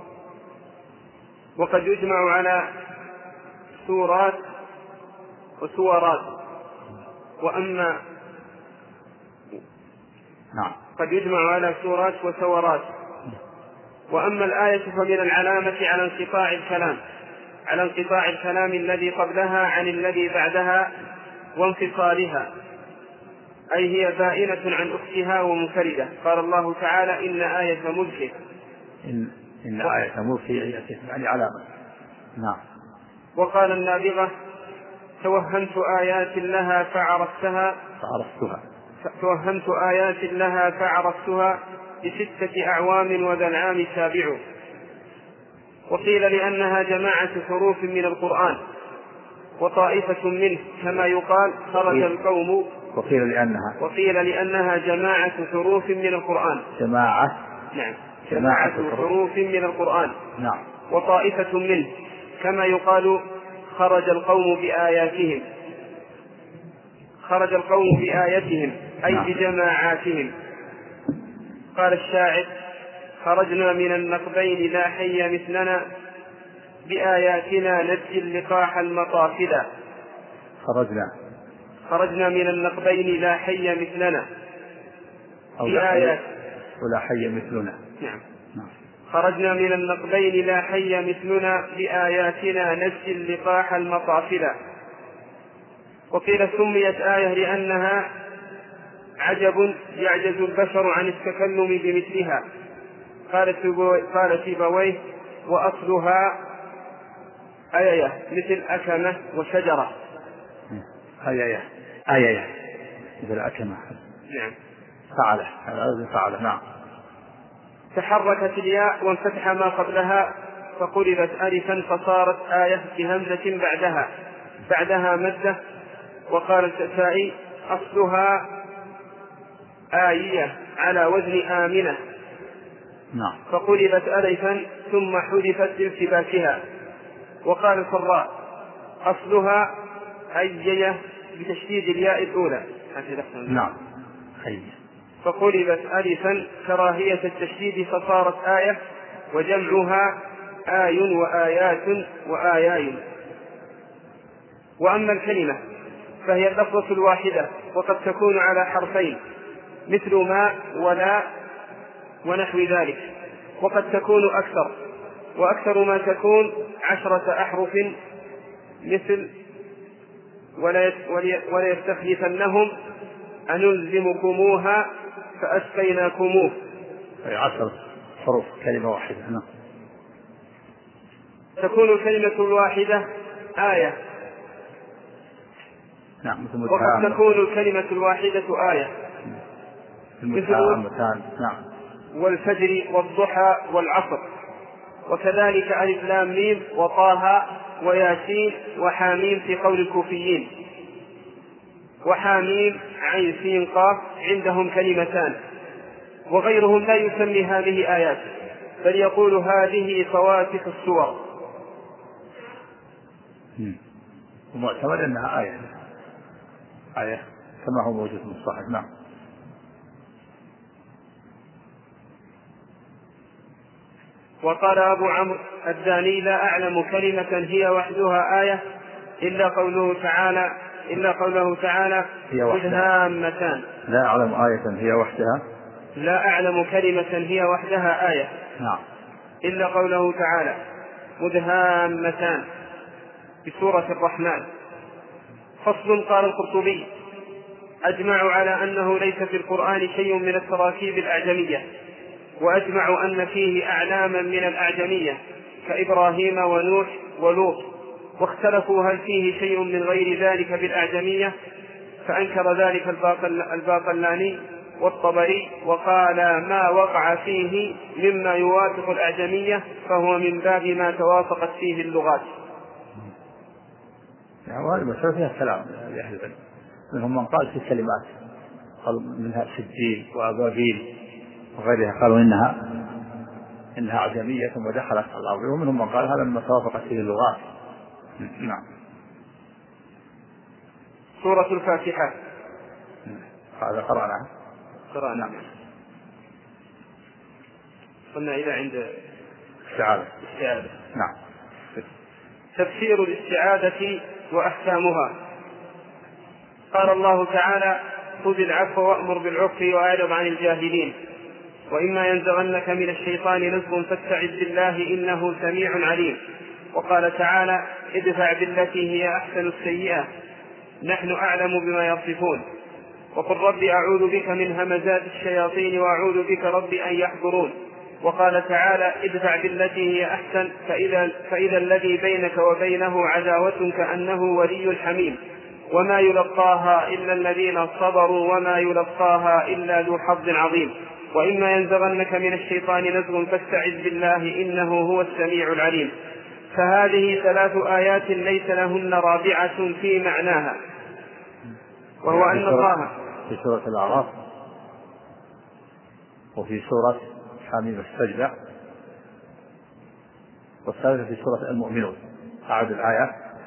وقد يجمع على سورات وسورات، وأما نعم. قد يجمع على سورات وسورات. وأما الآية فمن العلامة على انقطاع الكلام على انقطاع الكلام الذي قبلها عن الذي بعدها وانفصالها، أي هي بائنة عن أختها ومنفردة. قال الله تعالى: إن آية ملكه إن, إن آية ملكه يعني علامة. نعم. وقال النابغة: توهمت آيات لها فعرفتها فعرفتها توهمت آيات لها فعرفتها بستة أعوام وذا العام سابع. وقيل لأنها جماعة حروف من القرآن وطائفة منه، كما يقال خرج القوم. وقيل لأنها وقيل لأنها جماعة حروف من القرآن. جماعة نعم. جماعة جماعة حروف من القرآن. نعم. وطائفة منه، كما يقال خرج القوم بآياتهم خرج القوم بآياتهم أي نعم. بجماعاتهم. قال الشاعر: خرجنا من النقبين لا حي مثلنا بآياتنا نجي اللقاح المطافلا. خرجنا خرجنا من النقبين لا حي مثلنا بآيات ولا حي مثلنا. نعم. نعم. خرجنا من النقبين لا حي مثلنا بآياتنا نجي اللقاح المطافلا. وقيل سميت آية لأنها عجب يعجز البشر عن التكلم بمثلها. قال سيبويه: وأصلها آية مثل أكمة وشجرة. آية آية مثل أكمة. نعم. فعله هذا فعله. نعم. تحركت الياء وانفتح ما قبلها فقلبت ألفا فصارت آية بهمزة بعدها بعدها مدة. وقال الكسائي: أصلها آية على وزن آمنة. نعم. فقلبت ألفا ثم حذفت لالتباسها. وقال الفراء: أصلها أيية بتشديد الياء الأولى. نعم. أي. فقلبت ألفا كراهية التشديد فصارت آية، وجمعها آي وآيات وآياي. وأما الكلمة فهي اللفظة الواحدة، وقد تكون على حرفين مثل ما ولا ونحو ذلك، وقد تكون أكثر، وأكثر ما تكون عشرة أحرف مثل ولا يستخلفنهم أنلزمكموها فأسقيناكموه. أي عشر حروف كلمة واحدة. نعم. تكون الكلمة الواحدة آية. نعم. وقد تكون الكلمة الواحدة آية مثل نعم. والفجر والضحى والعصر. وكذلك ألف لام ميم وطه وياسين وحاميم في قول الكوفيين. وحاميم عين سين قاف عندهم كلمتان، وغيرهم لا يسمي هذه آيات بل يقول هذه فواتح السور. ومعتمد أنها آية آية كما هو موجود في الصحيح. نعم. وقال أبو عمرو الداني: لا أعلم كلمة هي وحدها آية إلا قوله تعالى إلا قوله تعالى مدهامتان. لا أعلم آية هي وحدها لا أعلم كلمة هي وحدها آية. نعم. إلا قوله تعالى مدهامتان بسورة الرحمن. فصل. قال القرطبي: أجمعوا على أنه ليس في القرآن شيء من التراكيب الأعجمية، وأجمعوا أن فيه أعلاما من الأعجمية كإبراهيم ونوح ولوط، واختلفوا هل فيه شيء من غير ذلك بالأعجمية، فأنكر ذلك الباقلاني والطبري وقال: ما وقع فيه مما يوافق الأعجمية فهو من باب ما توافقت فيه اللغات. يعني وهذه مسألة فيها كلام لأهل العلم، منهم من قال في كلمات قالوا منها سجيل وأبابيل وغيرها، قالوا إنها إنها أعجمية ثم دخلت على الأرض، ومنهم من قال هذا مما توافقت فيه اللغات. نعم. سورة الفاتحة هذا قرأنا قرأنا نعم. قلنا إذا عند الاستعاذة. الاستعاذة. نعم. تفسير الاستعاذة وأحكامها. قال الله تعالى: خذ العفو وأمر بالعرف وأعرض عن الجاهلين، وإما ينزغنك من الشيطان نزغ فاستعذ بالله إنه سميع عليم. وقال تعالى: ادفع بالتي هي أحسن السيئة نحن أعلم بما يصفون، وقل رب أعوذ بك من همزات الشياطين وأعوذ بك رب أن يحضرون. وقال تعالى: ادفع بالتي هي أحسن فإذا, فإذا الذي بينك وبينه عداوة كأنه ولي حميم، وما يلقاها إلا الذين صبروا وما يلقاها إلا ذو حظ عظيم. وإما ينزغنك من الشيطان نزغ فاستعذ بالله إنه هو السميع العليم. فهذه ثلاث آيات ليس لهن رابعة في معناها، وهو أن الله في سورة الأعراف وفي سورة حميم السجدة، والثالثة في سورة المؤمنون. أعد الآيات.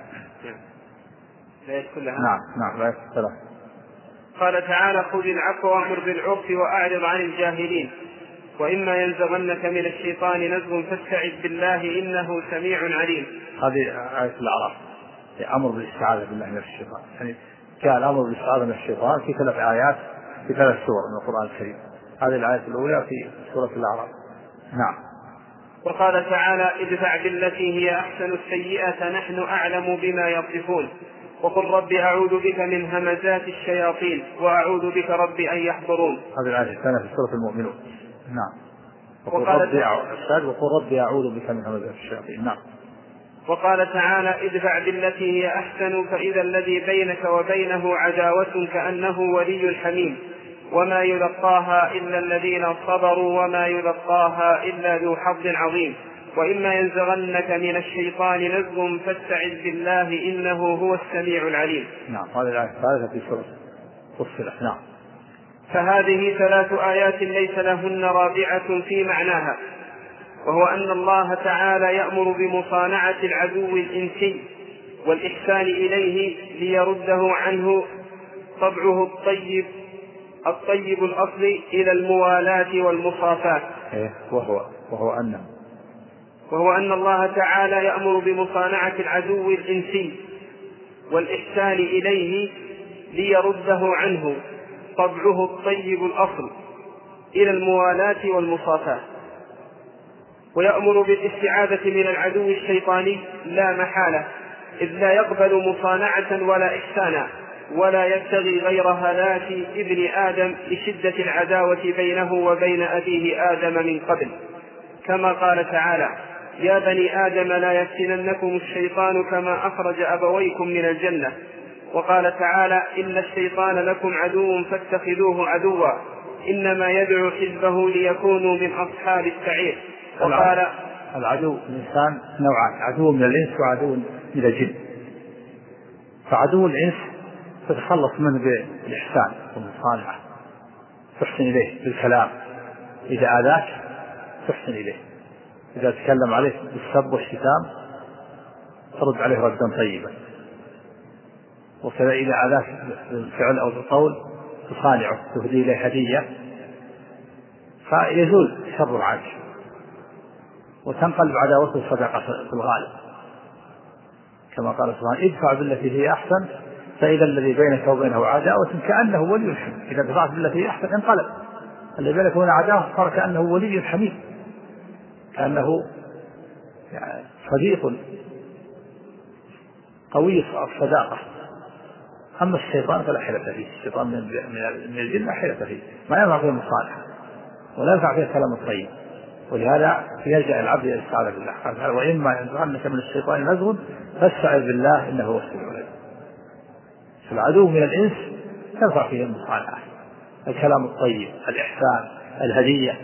نعم نعم لا يستطيع. قال تعالى: خذ العفو وأمر بالعرف وأعرض عن الجاهلين، وإما ينزغنك من الشيطان نزغ فاستعذ بالله إنه سميع عليم. هذه آية الأعراف، أمر بالاستعاذة بالله من الشيطان. يعني كان الأمر بالاستعاذة من الشيطان في ثلاث آيات في ثلاث سور من القرآن الكريم. هذه الآية الأولى في سورة الأعراف. نعم. وقال تعالى: ادفع بالتي هي أحسن السيئة نحن أعلم بما يصفون، وقل رب أعوذ بك من همزات الشياطين وأعوذ بك رب أن يحضرون. هذه الآية الثانية في سورة المؤمنون. نعم. وقل رب أعوذ بك من همزات الشياطين. نعم. وقال تعالى: ادفع بالتي هي أحسن فإذا الذي بينك وبينه عداوة كأنه ولي حميم، وما يلقاها إلا الذين صبروا وما يلقاها إلا ذو حظ عظيم. وإما ينزغنك من الشيطان نزغ فاستعذ بالله إنه هو السميع العليم. نعم. هذه الآية الثالثة في سورة فصلت. نعم. فهذه ثلاث آيات ليس لهن رابعة في معناها، وهو أن الله تعالى يأمر بمصانعة العدو الإنسي والإحسان إليه ليرده عنه طبعه الطيب الطيب الأصلي إلى الموالاة والمصافاة. وهو وهو أن وهو أن الله تعالى يأمر بمصانعة العدو الإنسي والإحسان إليه ليرده عنه طبعه الطيب الأصل إلى الموالاة والمصافاة، ويأمر بالاستعاذة من العدو الشيطاني لا محالة، إذ لا يقبل مصانعة ولا إحسانا ولا يبتغي غير هلاك ابن آدم لشدة العداوة بينه وبين أبيه آدم من قبل، كما قال تعالى: يا بني آدم لا يفتننكم الشيطان كما أخرج أبويكم من الجنة. وقال تعالى: إن الشيطان لكم عدو فاتخذوه عدوا إنما يدعو حزبه ليكونوا من أصحاب السعير. وقال: العدو الإنسان نوعان، عدو من الإنس وعدو من الجن. فعدو الإنس تتخلص منه بالإحسان والمصانعة، تحسن إليه بالكلام، إذا آذاك تحسن إليه، إذا تكلم عليه بالسب والشتام ترد عليه ردا طيبا، وكذا إذا آذاك بالفعل أو بالقول تصانعه، تهدي إليه هدية فيزول شر عنك وتنقلب عداوته صدقة في الغالب، كما قال سبحانه: ادفع بالتي هي أحسن فإذا الذي بينك وبينه عداوة كأنه ولي حميم. إذا دفعت بالتي هي أحسن انقلب الذي بينك وبينه عداوة صار كأنه ولي حميم، كأنه يعني صديق قوي الصداقة. أما الشيطان فلا حيلة فيه، الشيطان من الجن لا حيلة فيه، ما ينفع فيه المصالحة ولا ينفع فيه الكلام الطيب، ولهذا يلجأ العبد إلى الاستعاذة بالله. قال: وإما ينزغنك من الشيطان نزغ فاستعذ بالله إنه هو السميع العليم. فالعدو من الإنس تنفع فيه المصالحة، الكلام الطيب، الإحسان، الهدية،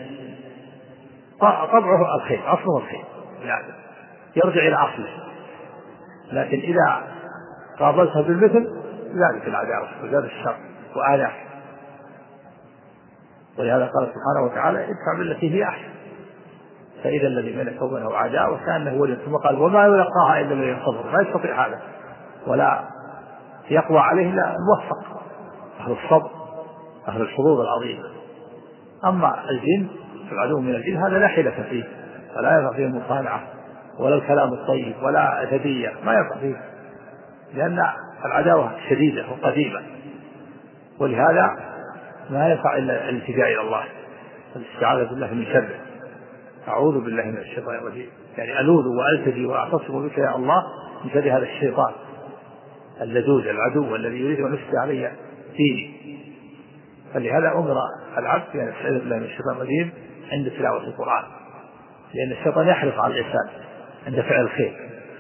طبعه الخير، أصله الخير يعني يرجع إلى أصله. لكن إذا قابلتها بالمثل زادت العداوة وزاد الشر وآلاف. ولهذا قال سبحانه وتعالى: ادفع بالتي هي أحسن فإذا الذي بينك وبينه عداوة وكأنه ولي. ثم قال وما يلقاها إلا الذين صبروا، ما يستطيع هذا ولا يقوى عليه إلا الموفق، أهل الصبر أهل الحظوظ العظيمة. أما الجن العدو من الجن هذا لا حيلة فيه، فلا ينفع فيه المصانعة ولا الكلام الطيب ولا أدبية، ما ينفع فيه، لأن العداوة شديدة وقديمة، ولهذا ما ينفع إلا الالتجاء إلى الله، الاستعاذة بالله من شره. أعوذ بالله من الشيطان الرجيم، يعني ألوذ وألتجي وأعتصم بك يا الله من شر هذا الشيطان اللدود العدو الذي يريد أن يفسد علي ديني. فلهذا أمر العبد بأن يستعيذ بالله من الشيطان الرجيم عند تلاوة القرآن، لأن الشيطان يحرص على الإنسان عند فعل الخير.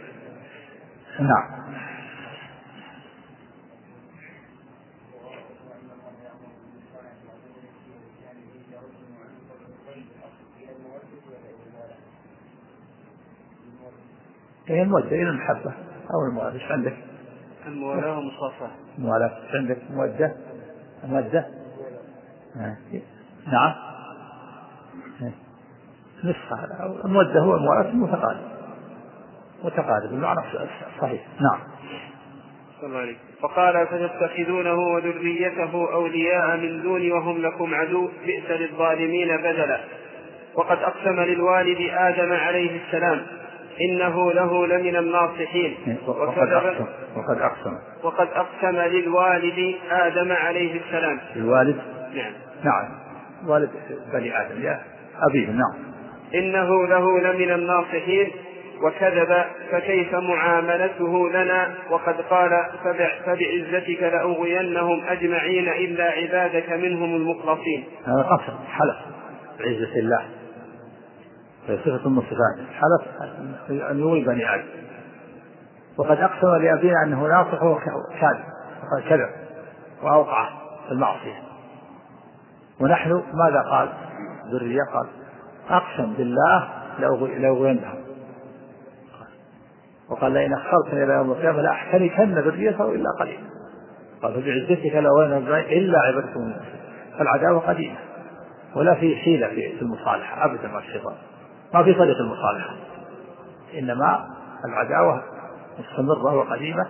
نعم. هي المودة إلى المحبة أو الموالاه. إيش عندك؟ الموالاه ومصافحة. الموالاه. إيش عندك؟ مودة. المودة. نعم. نصف هذا. المودة هو الموالاه المتقارب. متقارب بالمعنى الصحيح. نعم. صلى الله عليه. فقال فتتخذونه وذريته أولياء من دوني وهم لكم عدو بئس للظالمين بدلا. وقد أقسم للوالد آدم عليه السلام إنه له لمن الناصحين. وقد أقسم وقد أقسم وقد أقسم للوالد آدم عليه السلام. الوالد. نعم. نعم. والد بني آدم يا أبيه. نعم. إنه له لمن الناصحين وكذب فكيف معاملته لنا وقد قال فبعزتك لأغوينهم أجمعين إلا عبادك منهم المخلصين. هذا قسم حلف بعزة الله في صفة من صفاته، حلف أن يغوي بني آدم. وقد أقسم لأبينا أنه ناصح وكاذب وقد كذب وأوقع في المعصية. ونحن ماذا قال؟ ذرية قال أقسم بالله لأغوينهم، وقال لئن أخرتني إلى يوم القيامة لأحترقن ذريته إلا قليلا. قال فبعزتك لأغوينهم إلا عبادك منهم. فالعداوة قديمة ولا في حيلة في المصالحة أبدا مع الشيطان، ما في طريق المصالحة، إنما العداوة مستمرة وقديمة.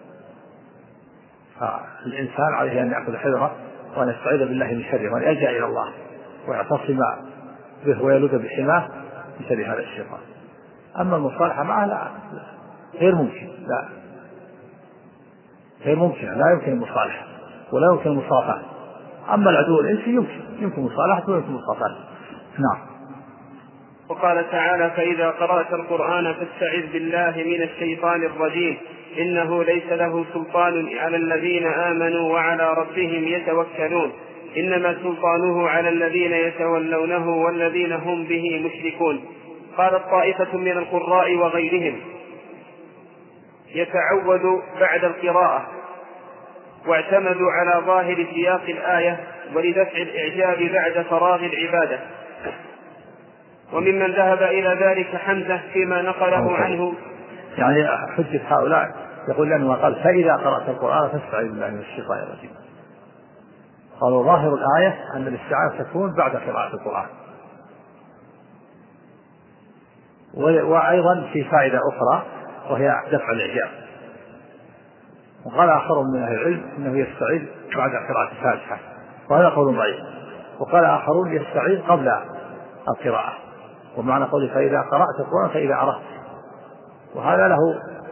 فالإنسان عليه أن يأخذ حذره وأن يستعيذ بالله من شره وأن يلجأ إلى الله ويعتصم به ويلوذ بحماه من شر هذا الشيطان. أما المصالحة معه لا غير ممكن، لا غير ممكن، لا يمكن المصالحة ولا يمكن المصافحة. أما العدو الإنسي يمكن يمكن مصالحة ويمكن مصافحة. نعم. وقال تعالى فإذا قرأت القرآن فاستعذ بالله من الشيطان الرجيم إنه ليس له سلطان على الذين آمنوا وعلى ربهم يتوكلون إنما سلطانه على الذين يتولونه والذين هم به مشركون. قالت طائفة من القراء وغيرهم يتعود بعد القراءة، واعتمدوا على ظاهر سياق الآية ولدفع الإعجاب بعد فراغ العبادة. وممن ذهب إلى ذلك حمزة فيما نقله عنه. يعني حجة هؤلاء يقول لأنه قال فإذا قرأت القرآن فاستعذ بالله من الشيطان الرجيم. قالوا ظاهر الآية أن الاستعاذة تكون بعد قراءة القرآن. وأيضا في فائدة أخرى وهي دفع الإعجاب. وقال آخر من أهل العلم أنه يستعيذ بعد قراءة الفاتحة، وهذا قول ضعيف. وقال آخرون يستعيذ قبل القراءة، ومعنى قوله فإذا قرأت القرآن فإذا عرفت، وهذا له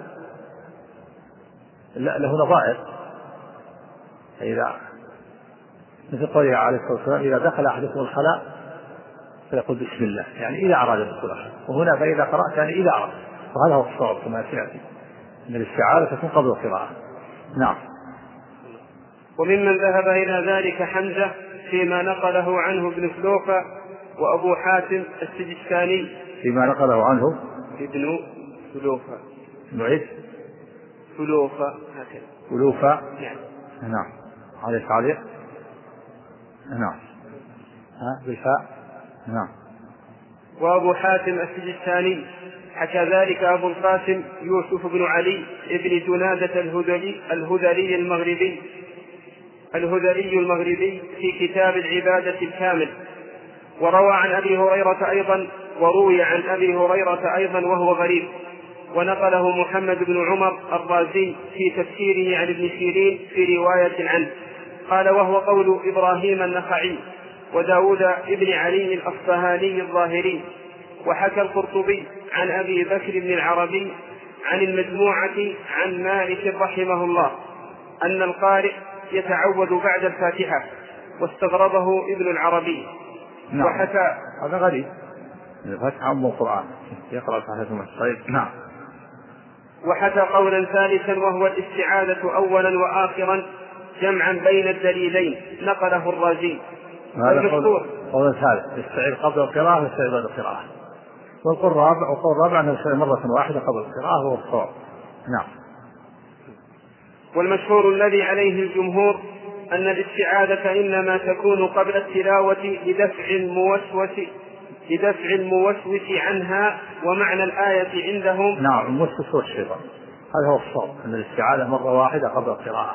له نظائر. فإذا مثل قوله عليه الصلاة والسلام إذا دخل أحدكم الخلاء فيقول بسم الله، يعني إذا أراد الدخول. وهنا فإذا قرأت يعني إذا عرفت، وهذا هو الصواب كما سيأتي أن الاستعاذة تكون قبل القراءة. نعم. وممن ذهب إلى ذلك حمزة فيما نقله عنه ابن فلوفة وأبو حاتم السجستاني. فيما نقله عنه ابن فلوفة. نعيد فلوفة هكذا. فلوفة. نعم. نعم. هذا التعليق. نعم. ها بالفاء. نعم. وأبو حاتم السجستاني حكى ذلك أبو القاسم يوسف بن علي ابن جنادة الهذلي الهذلي المغربي الهذلي المغربي في كتاب العبادة الكامل. وروى عن أبي هريرة أيضا وروي عن أبي هريرة أيضا وهو غريب، ونقله محمد بن عمر الرازي في تفسيره عن ابن سيرين في رواية عنه قال: وهو قول إبراهيم النخعي وداود ابن علي الأصفهاني الظاهري. وحكى القرطبي عن أبي بكر بن العربي عن المجموعة عن مالك رحمه الله أن القارئ يتعوذ بعد الفاتحة، واستغربه ابن العربي. نعم. وحكى هذا غريب، الفاتحة أم القرآن يقرأ الفاتحة. طيب. نعم. وحكى قولا ثالثا وهو الاستعاذة أولا وآخرا جمعا بين الدليلين، نقله الرازي. والمشهور قول ثالث يستعيذ قبل القراءة ويستعيذ بعد القراءة، والقول الرابع وقول الرابع أنه يستعيذ مرة واحدة قبل القراءة وهو الصواب. نعم. والمشهور الذي عليه الجمهور أن الاستعاذة إنما تكون قبل التلاوة لدفع الموسوس لدفع الموسوس عنها، ومعنى الآية عندهم. نعم. الموسوس هو الشيطان، هذا هو الصواب، أن الاستعاذة مرة واحدة قبل القراءة.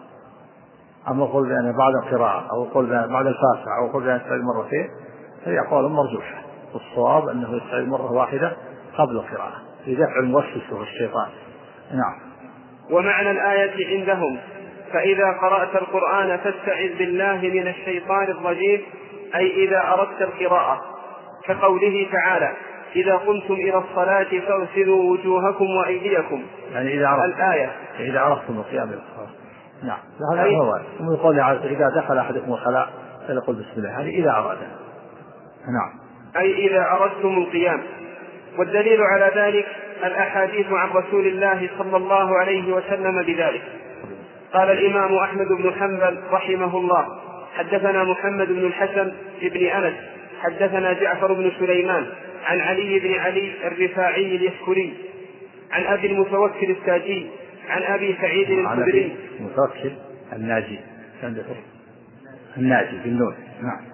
أما قول بأن بعد القراءة أو قول بعد الفاتحة أو قول بأن يستعيذ مرتين هي أقوال مرجوحة، والصواب أنه يستعيذ مرة واحدة قبل القراءة لدفع الموسوس وهو الشيطان. نعم. ومعنى الآية عندهم: فإذا قرأت القرآن فاستعذ بالله من الشيطان الرجيم، أي إذا أردت القراءة، كقوله تعالى: إذا قمتم إلى الصلاة فاغسلوا وجوهكم وأيديكم، يعني إذا عرفت الآية، إذا عرفتم القيام إلى الصلاة. نعم. هذا أي... هو ثم يقول إذا دخل أحدكم الخلاء فليقل بسم الله، هذه إذا أراد. نعم. أي إذا أردتم القيام. والدليل على ذلك الأحاديث عن رسول الله صلى الله عليه وسلم بذلك. قال الإمام أحمد بن حنبل رحمه الله: حدثنا محمد بن الحسن بن أنس حدثنا جعفر بن سليمان عن علي بن علي الرفاعي اليشكري عن أبي المتوكل الساجي عن أبي سعيد الخدري. المتوكل الناجي الناجي بالنون. نعم.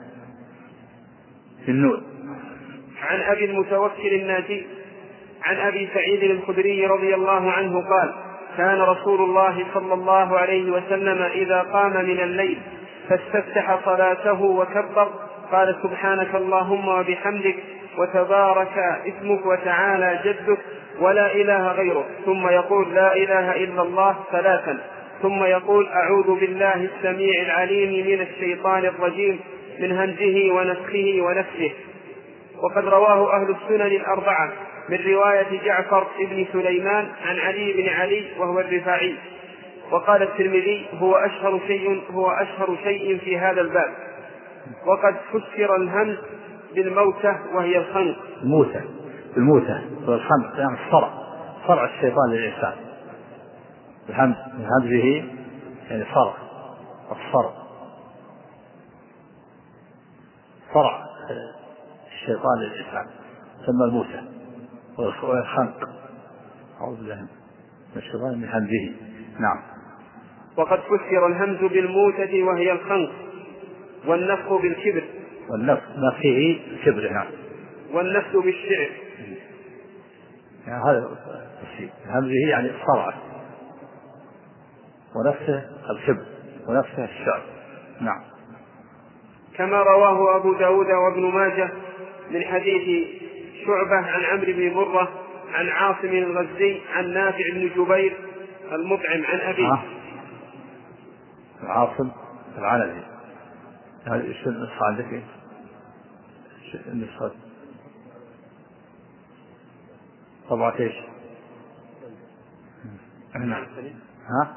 بالنون. عن أبي المتوكل الناجي عن أبي سعيد الخدري رضي الله عنه قال: كان رسول الله صلى الله عليه وسلم إذا قام من الليل فاستفتح صلاته وكبر قال: سبحانك اللهم وبحمدك وتبارك اسمك وتعالى جدك ولا إله غيرك، ثم يقول: لا إله إلا الله ثلاثا، ثم يقول: أعوذ بالله السميع العليم من الشيطان الرجيم من همزه ونفخه ونفسه. وقد رواه أهل السنن الأربعة من رواية جعفر بن سليمان عن علي بن علي وهو الرفاعي. وقال الترمذي: هو أشهر شيء هو أشهر شيء في هذا الباب. وقد فسر الهمز بالموتة وهي الخنق. الموتة الموتة والخنق يعني الصرع، صرع الشيطان للإنسان. الهمز من همزه يعني صرع، الصرع صرع الشيطان للإنسان ثم الموتة والخنق. أعوذ بالله من الشيطان من همزه. نعم. وقد فسر الهمز بالموتة وهي الخنق، والنفخ بالكبر، والنفخ نفخه كبر. نعم. والنفخ بالشعر. يعني هذا الشيء همزه يعني الصرع، ونفسه الكبر، ونفسه الشعر. نعم. كما رواه أبو داود وابن ماجه من حديث شعبة عن عمرو بن مرة عن عاصم الغزي عن نافع بن جبير المطعم عن أبيه. آه. عاصم العنزي. هذا ايش النسخة عندك؟ ايش النسخة؟ طبعا ايش؟ نعم. ها؟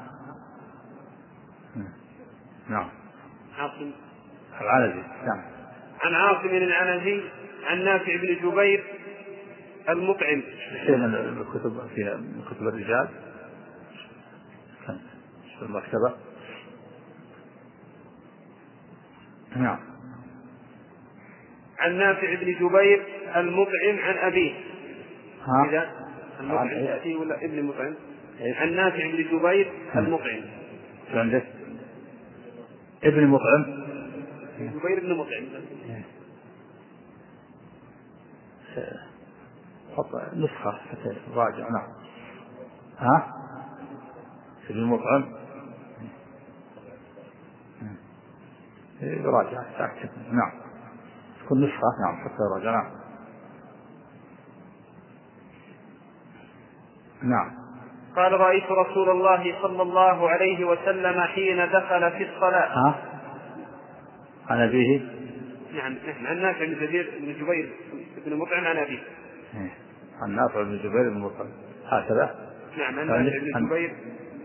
نعم. عاصم العنزي. نعم. عن عاصم العنزي عن نافع بن جبير المطعم. شيء من الكتب فيها من كتب الرجال كان في المكتبة. نعم. عن نافع بن جبير المطعم عن أبيه. ها؟ إذا المطعم تأتي ولا ابن المطعم؟ عن نافع بن جبير المطعم. عندك ابن مطعم. جبير بن مطعم. حط نسخة حتى راجع. نعم. ها؟ ابن مطعم. راجع تأكد. نعم. تكون نسخة. نعم حتى راجع. نعم. نعم. قال رأيت رسول الله صلى الله عليه وسلم حين دخل في الصلاة. ها؟ عن أبيه؟ نعم نحن عن نافع بن جبير بن جبير بن مطعم عن أبيه. عن نافع بن جبير بن مطعم هكذا؟ نعم عن نافع بن جبير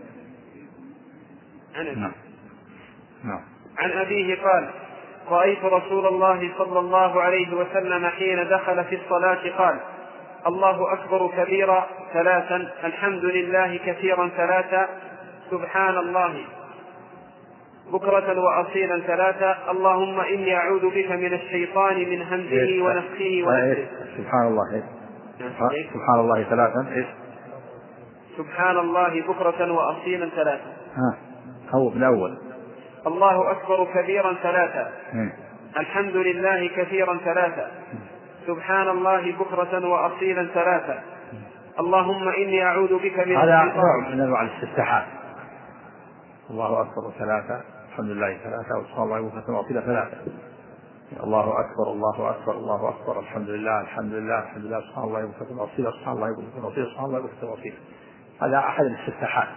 عن أبيه. نعم. نعم. عن أبيه قال رأيت رسول الله صلى الله عليه وسلم حين دخل في الصلاة قال الله أكبر كبيرا ثلاثا، الحمد لله كثيرا ثلاثا، سبحان الله بكرة وأصيلا ثلاثا، اللهم إني أعوذ بك من الشيطان من همزه ونفخه ونفخه. سبحان الله. سبحان الله ثلاثا. إيش؟ سبحان الله بكرة وأصيلا ثلاثا. ها هو بالأول. الله أكبر كبيرا ثلاثا، الحمد لله كثيرا ثلاثا، سبحان الله بكرة وأصيلا ثلاثا، اللهم إني أعوذ بك من هذا الشيطان. نوع من أنواع الاستفتاحات. الله أكبر ثلاثة، الحمد لله ثلاثة، وسبحان الله بكرة وأصيلا ثلاثة. الله أكبر الله أكبر الله أكبر، الحمد لله الحمد لله الحمد لله، سبحان الله بكرة وأصيلا، سبحان الله بكرة وأصيلا، سبحان الله بكرة وأصيلا. هذا أحد الاستفتاحات.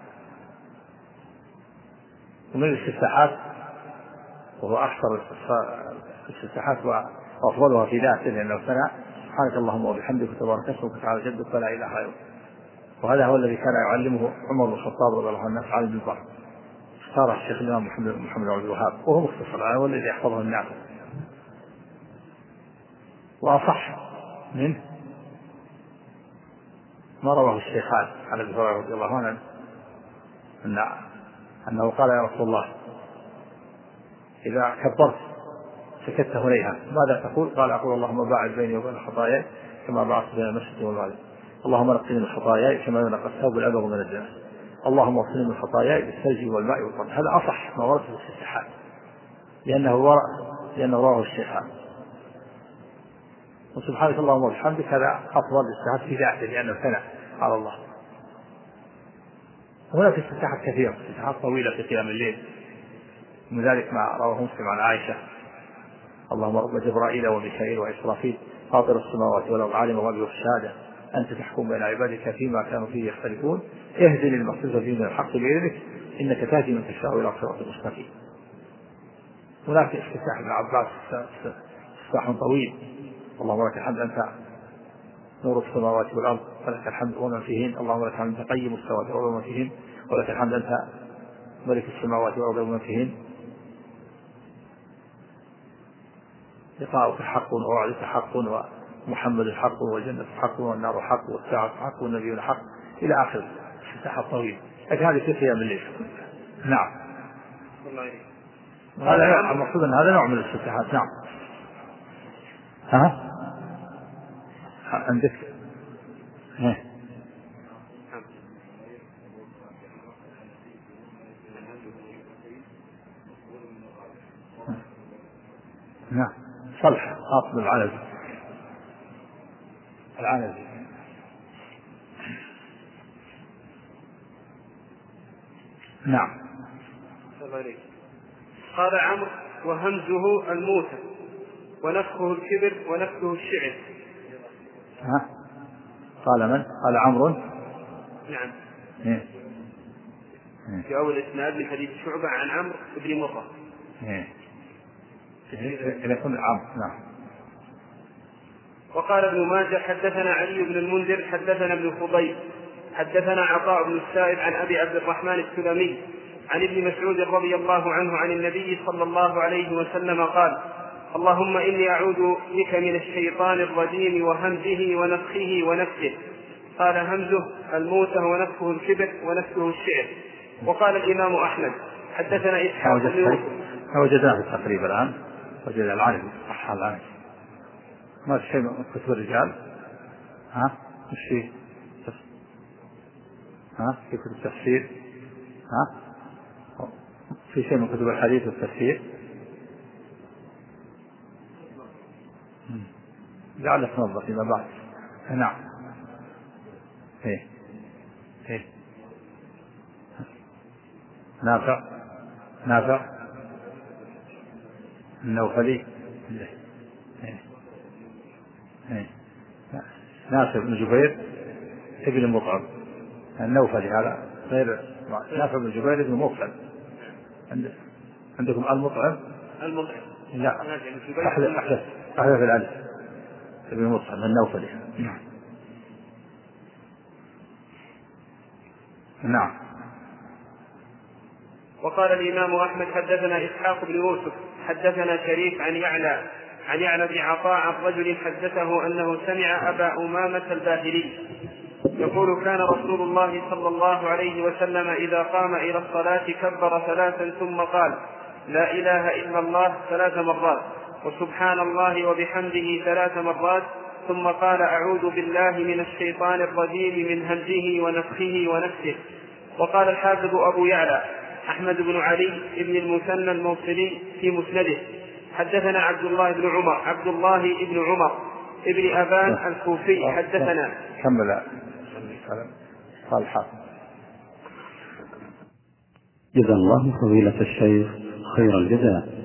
ومن الاستفتاحات وهو أكثر الاستفتاحات وأفضلها في ذاته لأنه ثناء سبحانك اللهم وبحمدك تبارك اسمك وتعالى جدك ولا إله غيرك. وهذا هو الذي كان يعلمه عمر بن الخطاب رضي الله عنه على المنبر. اختار الشيخ الإمام محمد محمد بن عبد الوهاب وهو مختصر، هو الذي يحفظه الناس وأصح منه ما رواه الشيخان عن ابي هريره رضي الله عنه أن أنه قال يا رسول الله إذا كبرت سكت هنيها ماذا تقول؟ قال أقول اللهم باعد بيني وبين خطاياي كما باعدت بين المشرق والمغرب، اللهم نقني من خطاياي كما ينقى الثوب الأبيض من الدنس، اللهم اغسلني من خطاياي بالثلج والماء والبرد. هذا أصح ما ورد في الاستفتاحات لأنه ورد لأنه رواه الشيخان. وسبحانك اللهم وبحمدك هذا أفضل الاستفتاحات في ذاته لأنه ثناء على الله. هناك استفتاحات كثيرة، استفتاحات طويلة في قيام الليل، من ذلك ما رواه مسلم عن عائشة اللهم رب جبرائيل وميكائيل وإسرافيل فاطر السماوات والأرض عالم الغيب والشهادة أنت تحكم بين عبادك فيما كانوا فيه يختلفون اهدني لما اختلف فيه من الحق بإذنك إنك تهدي من تشاء إلى صراط مستقيم. هناك استفتاح ابن عباس استفتاح طويل اللهم لك الحمد أنت نور السماوات والأرض ولك الحمد ومن فيهن، اللهم لك الحمد أنت قيم السماوات والأرض ومن فيهن، ولك الحمد أنت ملك السماوات والأرض ومن فيهن، لقاؤك حق ووعدك حق ومحمد حق والجنة حق والنار حق والساعة حق والنبي حق إلى آخر الاستفتاح الطويل. لكن هذه في قيام الليل. نعم. هذا المقصود أن هذا نوع من الاستفتاحات. نعم. ها عندك ها. نعم صلح أصل العنز العنز. نعم. قال عمرو وهمزه الموتى ونفخه الكبر ونفخه الشعر. ها قال من؟ قال عمرو. نعم. إيه. في أول إسناد من حديث شعبة عن عمرو بن مرة. إيه. إلى كل عام. نعم. وقال ابن ماجه حدثنا علي بن المنذر حدثنا ابن فضيل حدثنا عطاء بن السائب عن أبي عبد الرحمن السلمي عن ابن مسعود رضي الله عنه عن النبي صلى الله عليه وسلم قال اللهم إني أعوذ بك من الشيطان الرجيم وهمزه ونفخه ونفخه. قال همزه الموتى ونفخه الكبر ونفخه الشعر. وقال الإمام أحمد حدثنا إسحاق بن يوسف. وجدناه في التقريب الآن وجد العنز صح العنز ما في شيء من كتب الرجال. ها مش فيه ها في كتب التفسير. ها في شيء من كتب الحديث والتفسير لعلك نظر فيما بعد. نعم. ايه ايه نافع نافع النوفلي. ايه ايه نافع بن جبير. ابن مطعم النوفلي، هذا غير نافع بن جبير بن مطعم. عندكم المطعم؟ المطعم لا، أحدث أحدث أحدث الألف ابن مطعم النوفلي. نعم. وقال الإمام أحمد حدثنا إسحاق بن يوسف حدثنا شريف عن يعلى عن يعلى بن عطاء عن رجل حدثه أنه سمع أبا أمامة الباهلي يقول كان رسول الله صلى الله عليه وسلم إذا قام إلى الصلاة كبر ثلاثا ثم قال لا إله إلا الله ثلاث مرات وسبحان الله وبحمده ثلاث مرات ثم قال أعوذ بالله من الشيطان الرجيم من همزه ونفخه ونفسه. وقال الحافظ أبو يعلى أحمد بن علي بن المثنى الموصلي في مسنده حدثنا عبد الله بن عمر عبد الله بن عمر ابن أبان الكوفي حدثنا كمل قال الحافظ. جزا الله فضيلة الشيخ خير الجزاء.